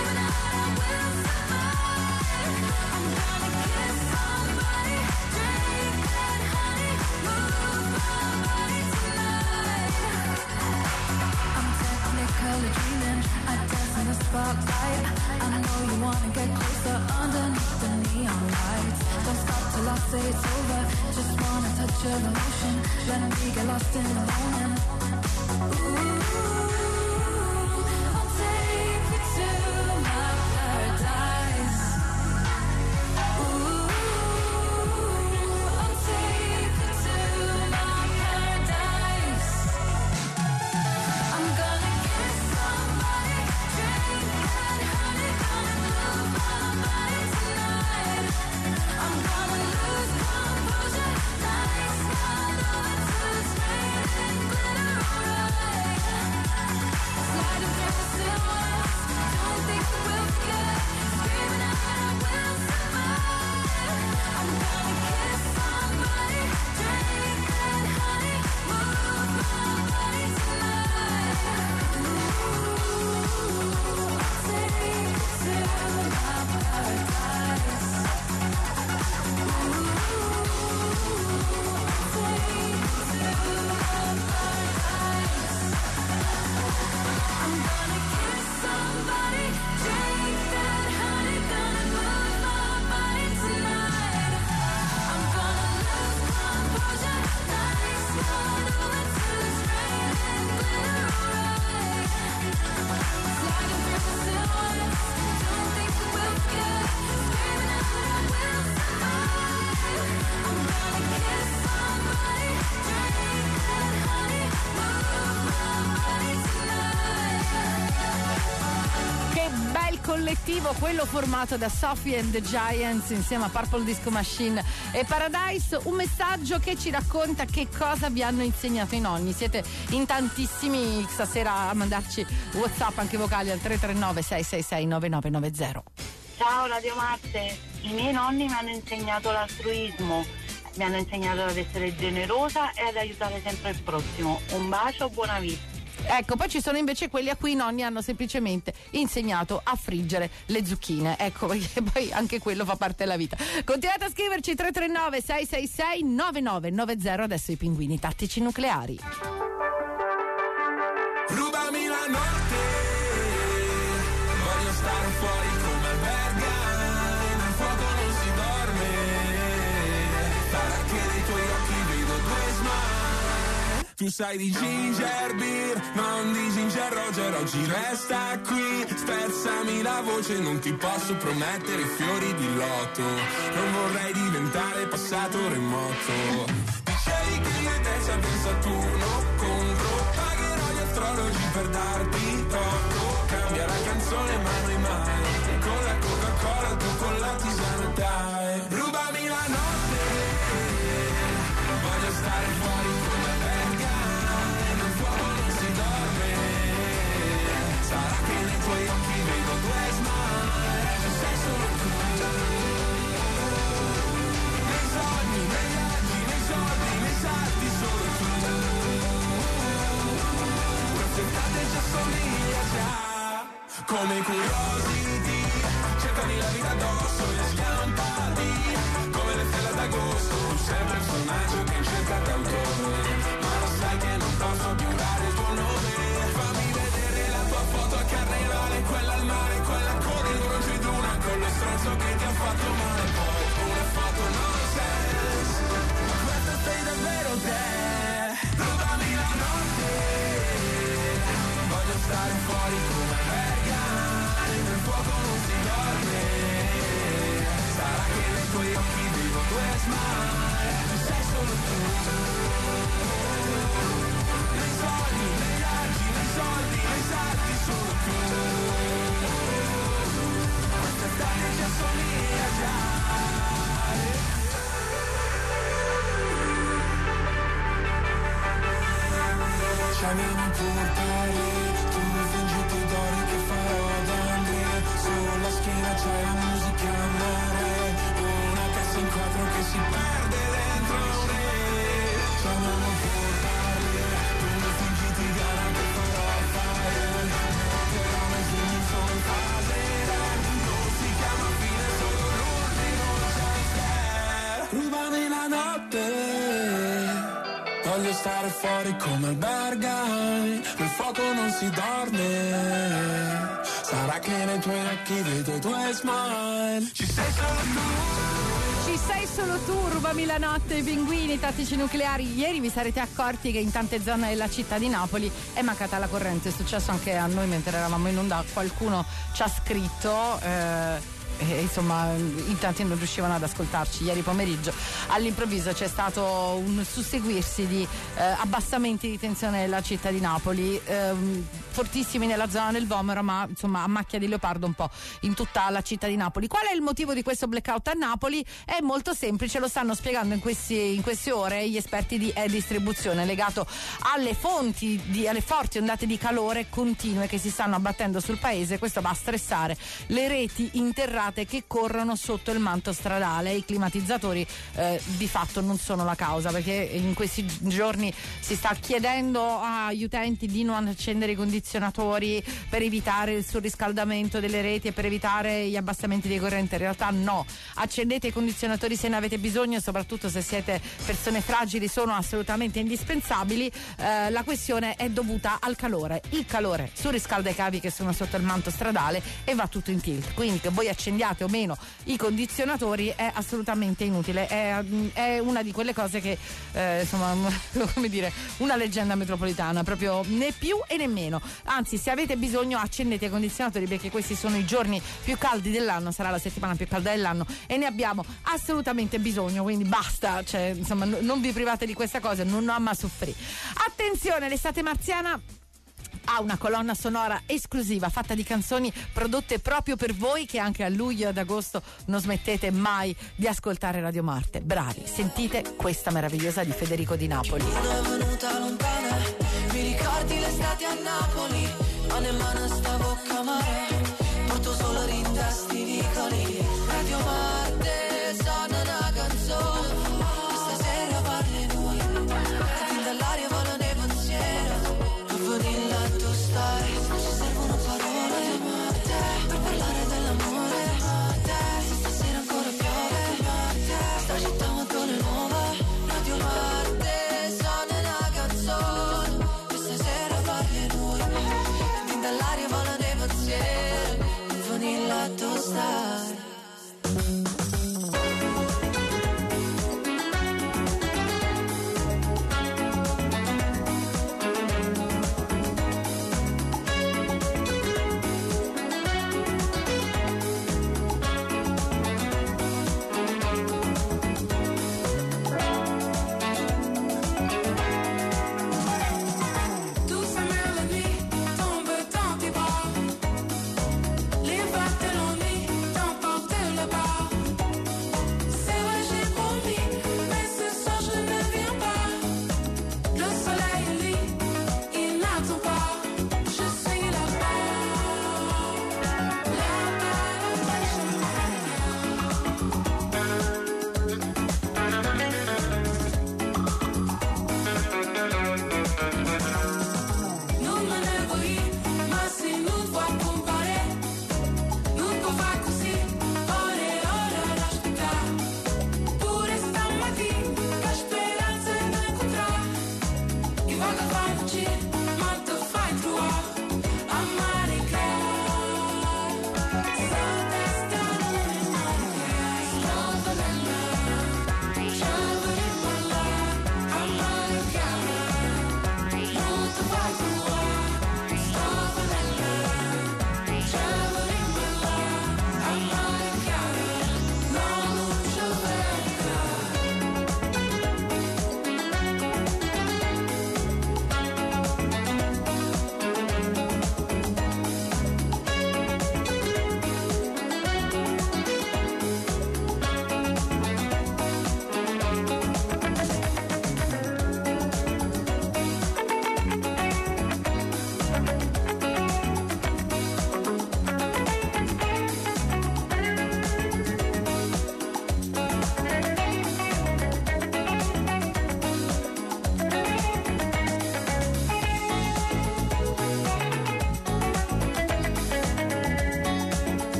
I'll say it's over. Just want a touch of emotion. Let me get lost in the moment. Ooh, I'll take you to my paradise. Ooh, I'll take you to my paradise. I'm gonna kiss somebody, drink that honey, gonna move my body tonight. I'm gonna lose composure, nights not over till it's raining glitter, alright. Sliding through the silhouettes, don't think that we'll forget. Screaming out, I will survive. I'm gonna kiss somebody, drink that honey, move my body tonight. Ooh, I'll take you to my paradise. I'm gonna kiss somebody, drink that honey, gonna move my body tonight. I'm gonna lose composure, nights not over till it's raining glitter, alright. Sliding through the silhouettes, don't think that we'll forget. Screaming out, I will survive. I'm gonna kiss somebody, drink that honey, move my body tonight. Che bel collettivo quello formato da Sophie and the Giants insieme a Purple Disco Machine e Paradise. Un messaggio che ci racconta che cosa vi hanno insegnato i nonni. Siete in tantissimi stasera a mandarci WhatsApp anche vocali al 339 666 9990. Ciao Radio Marte, i miei nonni mi hanno insegnato l'altruismo, mi hanno insegnato ad essere generosa e ad aiutare sempre il prossimo. Un bacio, buona vita. Ecco, poi ci sono invece quelli a cui i nonni hanno semplicemente insegnato a friggere le zucchine. Ecco, perché poi anche quello fa parte della vita. Continuate a scriverci 339 666 9990. Adesso i pinguini tattici nucleari. Rubami la notte, voglio stare fuori come Bergamo, nel fuoco non si dorme, sarà che dei tuoi occhi vedo due smile. Tu sai di ginger beer, non di ginger roger, oggi resta qui, spezzami la voce, non ti posso promettere fiori di lotto, non vorrei diventare passato remoto. Dicevi che io e te siamo Saturno contro, pagherò gli astrologi per darti torto, cambia la canzone ma noi mai, con la Coca-Cola tu con la tisana dai. Rubami la notte, voglio stare fuori come Bergamo, nel fuoco non si dorme, sarà che nei tuoi occhi vedo due smile, ci sei solo tu. Nei sogni, nei viaggi, nei soldi, nei salti solo tu. Quest'estate già somiglia già come curiosity, cercami la vita addosso e schiampati come le stelle d'agosto. Tu sei un personaggio che cerca d'autore, ma lo sai che non posso più dare il tuo nome. Fammi vedere la tua foto a carnevale, quella al mare, quella con il bronzo di Duna, con lo stronzo che ti ha fatto male. Poi una foto nonsense, ma questa sei davvero te. Rubami la notte, voglio stare fuori come Bergamo, nel fuoco non si dorme, sarà che nei tuoi occhi vedo due smile, ci sei solo tu. Nei sogni, nei viaggi, nei soldi, nei salti solo tu. Quest'estate già somiglia già. Chiamiamo portare, tu fingiti d'ori che farò domande, sulla schiena c'hai la musica amore, una cassa in quattro che si perde dentro me. Chiamiamo portare, tu fingiti gara che farò fare, però mai se mi sono in fase, non si chiama fine, solo l'ultimo chance. Rubami la notte, voglio stare fuori come Bergamo, nel fuoco non si dorme, sarà che nei tuoi occhi vedo due smile, ci sei solo tu. Ci Sei solo tu, rubami la notte, i pinguini, i tattici nucleari. Ieri vi sarete accorti che in tante zone della città di Napoli è mancata la corrente. È successo anche a noi mentre eravamo in onda. Qualcuno ci ha scritto. Insomma, in tanti non riuscivano ad ascoltarci ieri pomeriggio. All'improvviso c'è stato un susseguirsi di abbassamenti di tensione nella città di Napoli, fortissimi nella zona del Vomero, ma insomma a macchia di leopardo un po' in tutta la città di Napoli. Qual è il motivo di questo blackout a Napoli? È molto semplice, lo stanno spiegando in queste ore gli esperti di E-Distribuzione, legato alle forti ondate di calore continue che si stanno abbattendo sul paese. Questo va a stressare le reti interrate che corrono sotto il manto stradale. I climatizzatori di fatto non sono la causa, perché in questi giorni si sta chiedendo agli utenti di non accendere i condizionatori per evitare il surriscaldamento delle reti e per evitare gli abbassamenti di corrente. In realtà no, accendete i condizionatori se ne avete bisogno, soprattutto se siete persone fragili, sono assolutamente indispensabili. La questione è dovuta al calore. Il calore surriscalda i cavi che sono sotto il manto stradale e va tutto in tilt, quindi che voi accendiate o meno i condizionatori è assolutamente inutile. È una di quelle cose che insomma, come dire, una leggenda metropolitana, proprio né più e né meno. Anzi, se avete bisogno accendete i condizionatori, perché questi sono i giorni più caldi dell'anno, sarà la settimana più calda dell'anno e ne abbiamo assolutamente bisogno, quindi basta, cioè, insomma, non vi private di questa cosa, non ama soffrire. Attenzione, l'estate marziana ha una colonna sonora esclusiva fatta di canzoni prodotte proprio per voi, che anche a luglio e ad agosto non smettete mai di ascoltare Radio Marte. Bravi, sentite questa meravigliosa di Federico Di Napoli. È venuta lontana, mi ricordi l'estate a Napoli, ma nemmeno sta bocca mare, porto solo rintesti vicoli. Radio Marte suona una canzone, stasera parli noi, e dall'aria volano i pensieri, venire là tu stai, non ci servono parole per parlare dell'amore. Se stasera ancora piove, sta città molto nuova. Radio Marte suona una canzone, questa sera parli noi, e dall'aria volano i pensieri, venire là tu stai.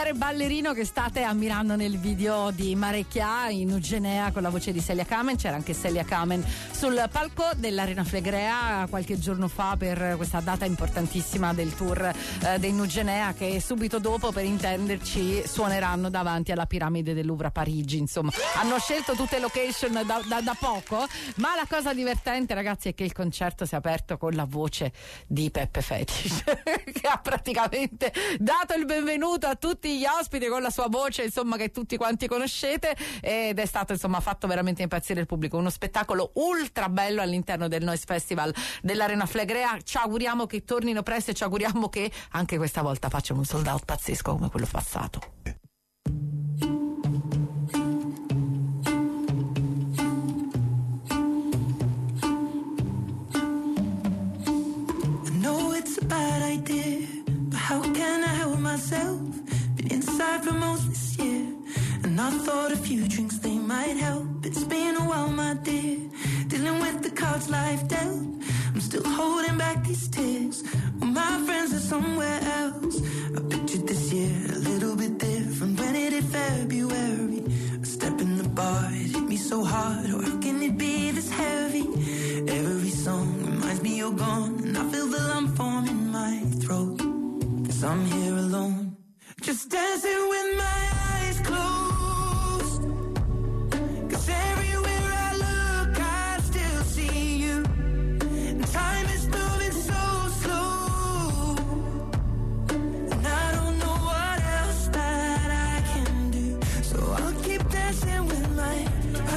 particolare ballerino che state ammirando nel video di Marecchia in Ugenea con la voce di Celia Kamen. C'era anche Celia Kamen sul palco dell'Arena Flegrea qualche giorno fa per questa data importantissima del tour dei Nugenea, che subito dopo, per intenderci, suoneranno davanti alla piramide del Louvre a Parigi. Insomma, hanno scelto tutte location da poco, ma la cosa divertente, ragazzi, è che il concerto si è aperto con la voce di Peppe Fetish che ha praticamente dato il benvenuto a tutti gli ospiti con la sua voce, insomma, che tutti quanti conoscete, ed è stato, insomma, fatto veramente impazzire il pubblico. Uno spettacolo ultra bello all'interno del Noise Festival dell'Arena Flegrea. Ci auguriamo che tornino presto e ci auguriamo che anche questa volta facciano un sold out pazzesco come quello passato. Bad idea, but how can I help myself? Been inside for most this year, and I thought a few drinks they might help. It's been a while, my dear, dealing with the cards life dealt. I'm still holding back these tears, well, my friends are somewhere else. I pictured this year a little bit different when it hit February. A step in the bar, it hit me so hard, or how can it be this heavy? Every song reminds me you're gone, and I feel the lump form in my throat, 'cause I'm here alone, just dancing with my eyes closed. 'Cause everywhere I look I still see you, and time is moving so slow, and I don't know what else that I can do, so I'll keep dancing with my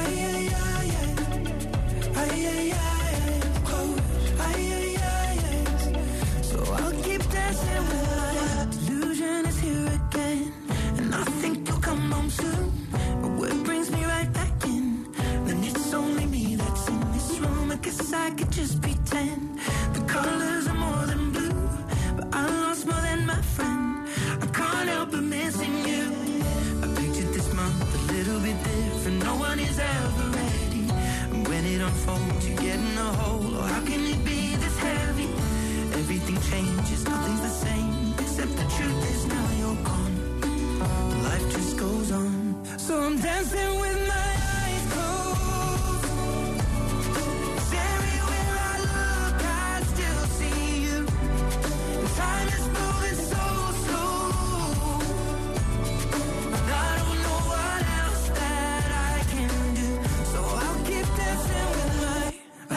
delusion is here again, and I think you'll come home soon. But what brings me right back in, when it's only me that's in this room? I guess I could just pretend the colors are more than blue, but I lost more than my friend. I can't help but missing you. I pictured this month a little bit different, no one is ever ready, and when it unfolds you get in a hole. Oh, how can it be this heavy? Everything changes, nothing's the same, except the truth is now you're gone. Life just goes on, so I'm dancing with my eyes closed. 'Cause everywhere I look I still see you, and time is moving so slow, and I don't know what else that I can do, so I'll keep dancing with my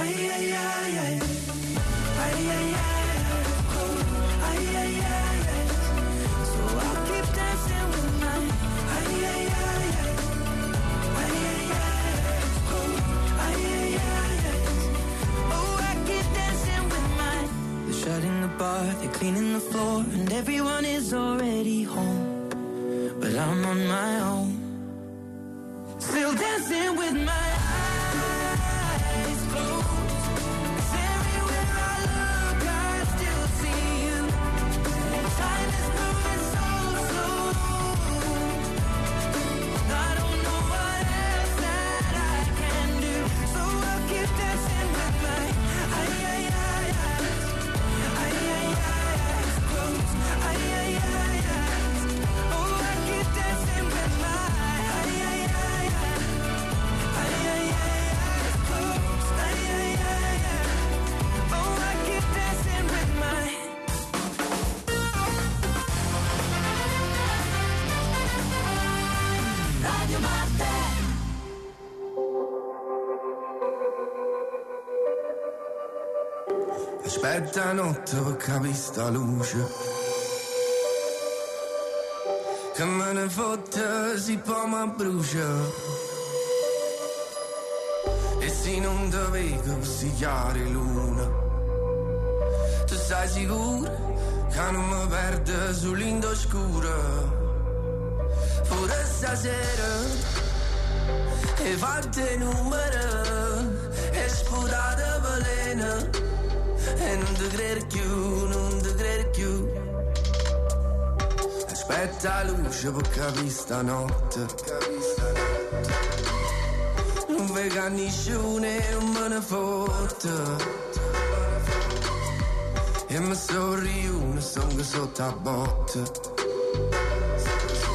shutting the bar, they're cleaning the floor, and everyone is already home, but I'm on my own, still dancing with my eyes closed. 'Cause everywhere I look I still see you, and time is moving so slow, I don't know what else that I can do, so I'll keep dancing with my Aspetta notte per capire sta luce, che me ne fotte si poi mi brucia, e se non te vedo si chiari luna, tu stai sicura che non mi perde sull'indo scuro, pure stasera e fatte numero e sputate veleno. E non ti credo più, non ti credo più. Aspetta la luce per capire stanotte, non vedo nessuno e non me ne fotte, e mi sorriuno, sono sotto a botte.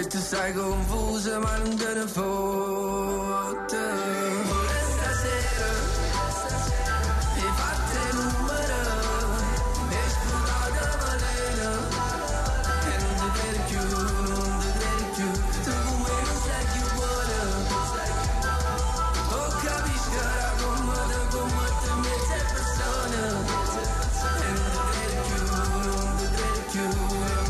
tu sei confusa ma non te ne fotte. Pure stasera hai fatto il numero e sputato veleno e non ti credi più, non ti credi più. Tu come non sei più buona, oh capisci che era come te mezza persona e non ti credi più, non ti credi più, non ti credi più.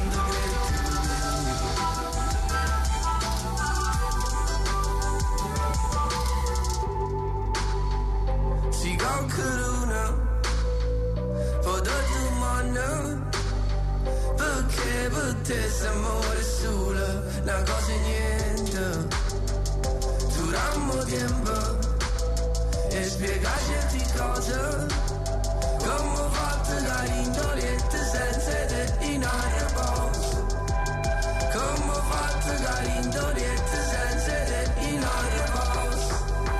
Si qualcuno può darti un mano perché per te s'amore solo una cosa e niente. Durammo tempo e spiegare certe cose come ho fatto da indolente senza te in aria posto. Come ho fatto da indolente senza te in aria posto.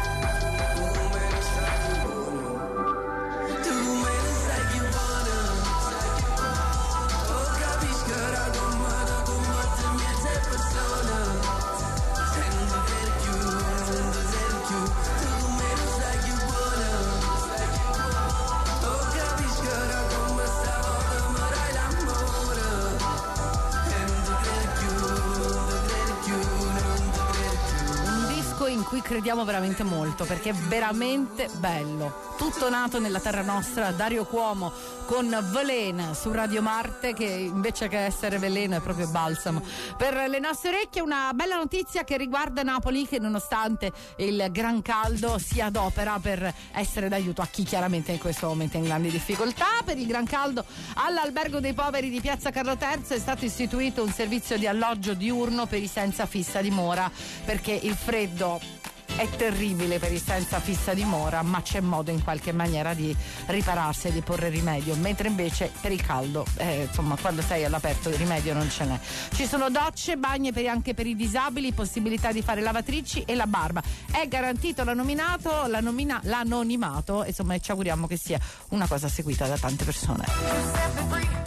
In cui crediamo veramente molto, perché è veramente bello. Tutto nato nella terra nostra, Dario Cuomo con Velena su Radio Marte, che invece che essere veleno è proprio balsamo per le nostre orecchie. Una bella notizia che riguarda Napoli, che nonostante il gran caldo si adopera per essere d'aiuto a chi chiaramente in questo momento è in grandi difficoltà. Per il gran caldo all'Albergo dei Poveri di Piazza Carlo III è stato istituito un servizio di alloggio diurno per i senza fissa dimora, perché il freddo è terribile per i senza fissa dimora, ma c'è modo in qualche maniera di ripararsi e di porre rimedio, mentre invece per il caldo, insomma, quando sei all'aperto il rimedio non ce n'è. Ci sono docce, bagni anche per i disabili, possibilità di fare lavatrici e la barba. È garantito l'anonimato, insomma, e ci auguriamo che sia una cosa seguita da tante persone.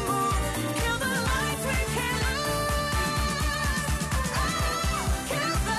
Kill the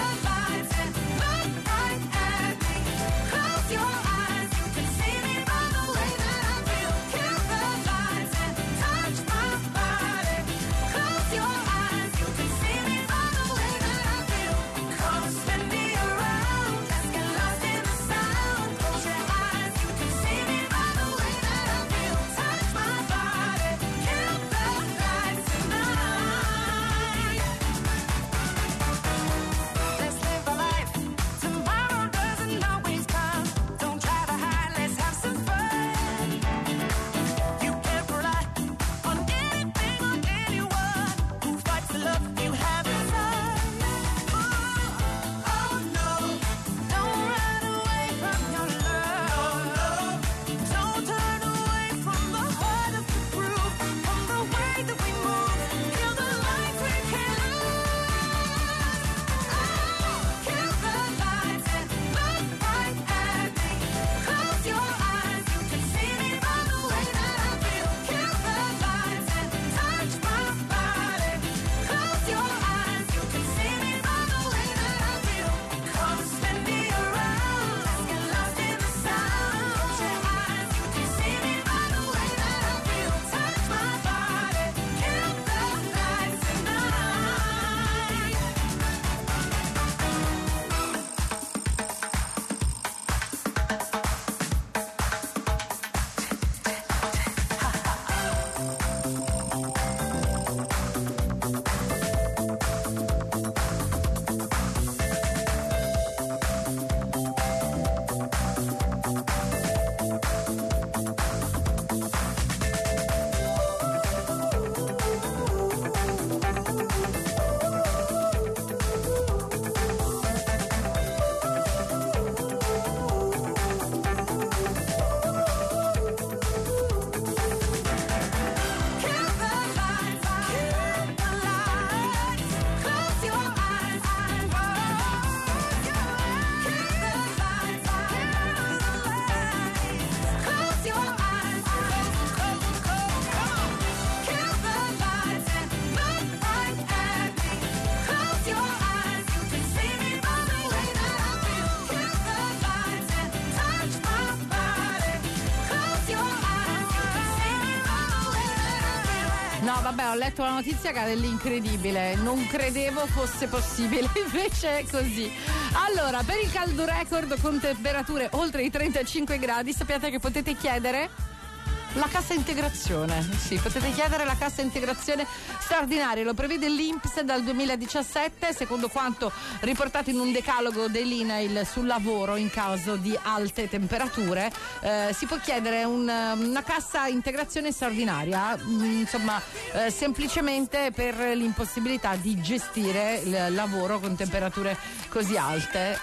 No, vabbè, ho letto la notizia che è dell'incredibile, non credevo fosse possibile, invece è così. Allora, per il caldo record con temperature oltre i 35 gradi, sappiate che potete chiedere la cassa integrazione. Sì, potete chiedere la cassa integrazione straordinaria, lo prevede l'INPS dal 2017, secondo quanto riportato in un decalogo dell'INAIL sul lavoro in caso di alte temperature. Si può chiedere una cassa integrazione straordinaria, semplicemente per l'impossibilità di gestire il lavoro con temperature così alte.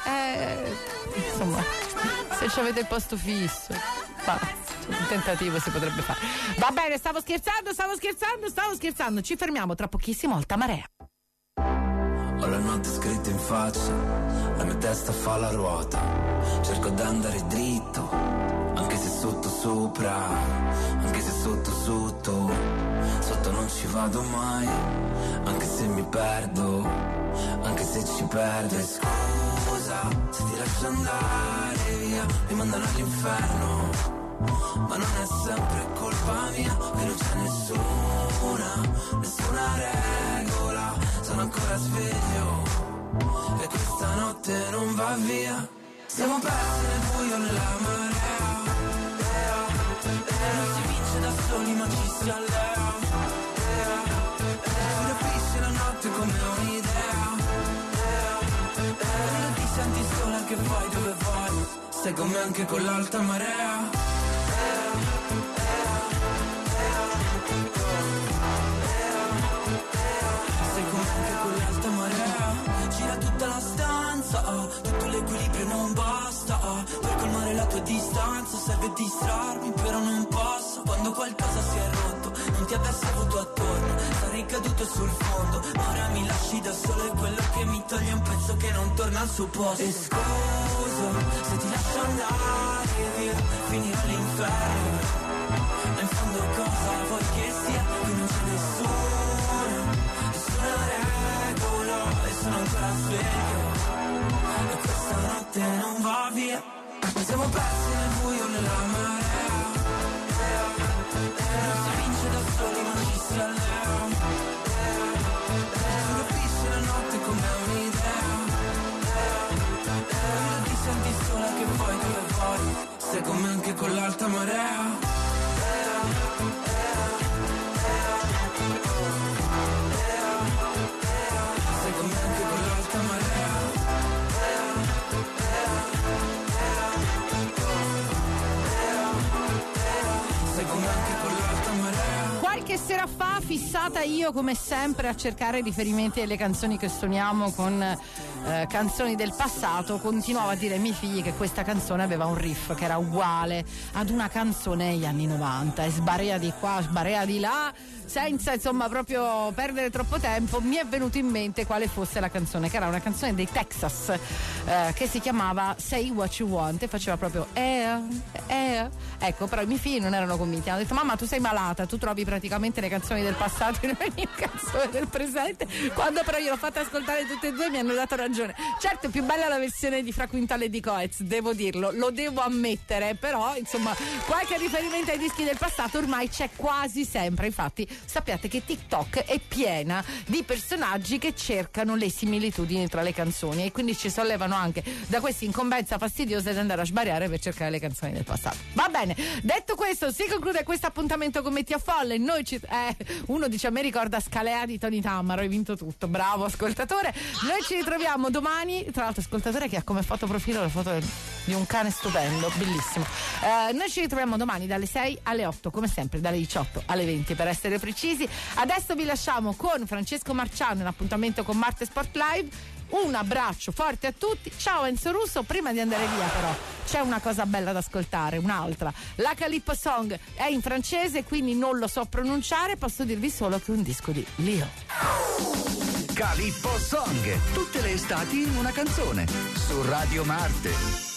Se ci avete il posto fisso, un tentativo si potrebbe fare. Va bene, stavo scherzando. Ci fermiamo tra pochissimo, Alta Marea. Ho la notte scritta in faccia, la mia testa fa la ruota. Cerco d'andare dritto, anche se sotto sopra, anche se sotto sotto. Sotto non ci vado mai, anche se mi perdo, anche se ci perdo. E scusa se ti lascio andare via, mi mandano all'inferno. Ma non è sempre colpa mia, che non c'è nessuna regola. Sono ancora sveglio e questa notte non va via. Siamo persi nel buio nella marea, non si vince da soli ma ci si allea, si capisce la notte come un'idea, quando ti senti sola che vai dove vai, stai con me anche con l'alta marea. Gira tutta la stanza, tutto l'equilibrio non basta, per colmare la tua distanza serve distrarmi, però non posso. Quando qualcosa si è rotto, non ti avessi avuto attorno, sarei caduto sul fondo, ma ora mi lasci da solo, è quello che mi toglie un pezzo che non torna al suo posto. E scusa se ti lascio andare via, finirò all'inferno, ma in fondo cosa vuoi che sia, qui non c'è nessuna regola, e sono ancora sveglio e questa notte non va via. Siamo persi nel buio nella marea, non si vince da soli ma ci si allea, si capisce la notte come un'idea, quando ti senti sola che poi dove vuoi, stai con me anche con l'alta marea. Qualche sera fa, fissata io come sempre a cercare riferimenti alle canzoni che suoniamo con canzoni del passato, continuavo a dire ai miei figli che questa canzone aveva un riff che era uguale ad una canzone degli anni 90 e sbarea di qua, sbarea di là, senza proprio perdere troppo tempo. Mi è venuto in mente quale fosse la canzone, che era una canzone dei Texas che si chiamava Say What You Want e faceva proprio ecco, però i miei figli non erano convinti, hanno detto: mamma, tu sei malata, tu trovi praticamente le canzoni del passato in ogni canzone del presente. Quando però io l'ho fatta ascoltare tutte e due mi hanno dato ragione. Certo è più bella la versione di Fra Quintale e di Coez, devo dirlo, lo devo ammettere, però qualche riferimento ai dischi del passato ormai c'è quasi sempre. Infatti sappiate che TikTok è piena di personaggi che cercano le similitudini tra le canzoni e quindi ci sollevano anche da questa incombenza fastidiosa di andare a sbariare per cercare le canzoni del passato. Va bene, detto questo si conclude questo appuntamento con Metti a Folle. Uno dice: a me ricorda Scalea di Tony Tammaro, hai vinto tutto, bravo ascoltatore. Noi ci ritroviamo domani, tra l'altro ascoltatore che ha come fotoprofilo la foto di un cane stupendo, bellissimo. Noi ci ritroviamo domani dalle 6 alle 8, come sempre dalle 18 alle 20 per essere precisi. Adesso vi lasciamo con Francesco Marciano in appuntamento con Marte Sport Live. Un abbraccio forte a tutti, ciao Enzo Russo. Prima di andare via però c'è una cosa bella da ascoltare, un'altra. La Calippo Song è in francese, quindi non lo so pronunciare, posso dirvi solo che è un disco di Lio. Calippo Song, tutte le estati in una canzone, su Radio Marte.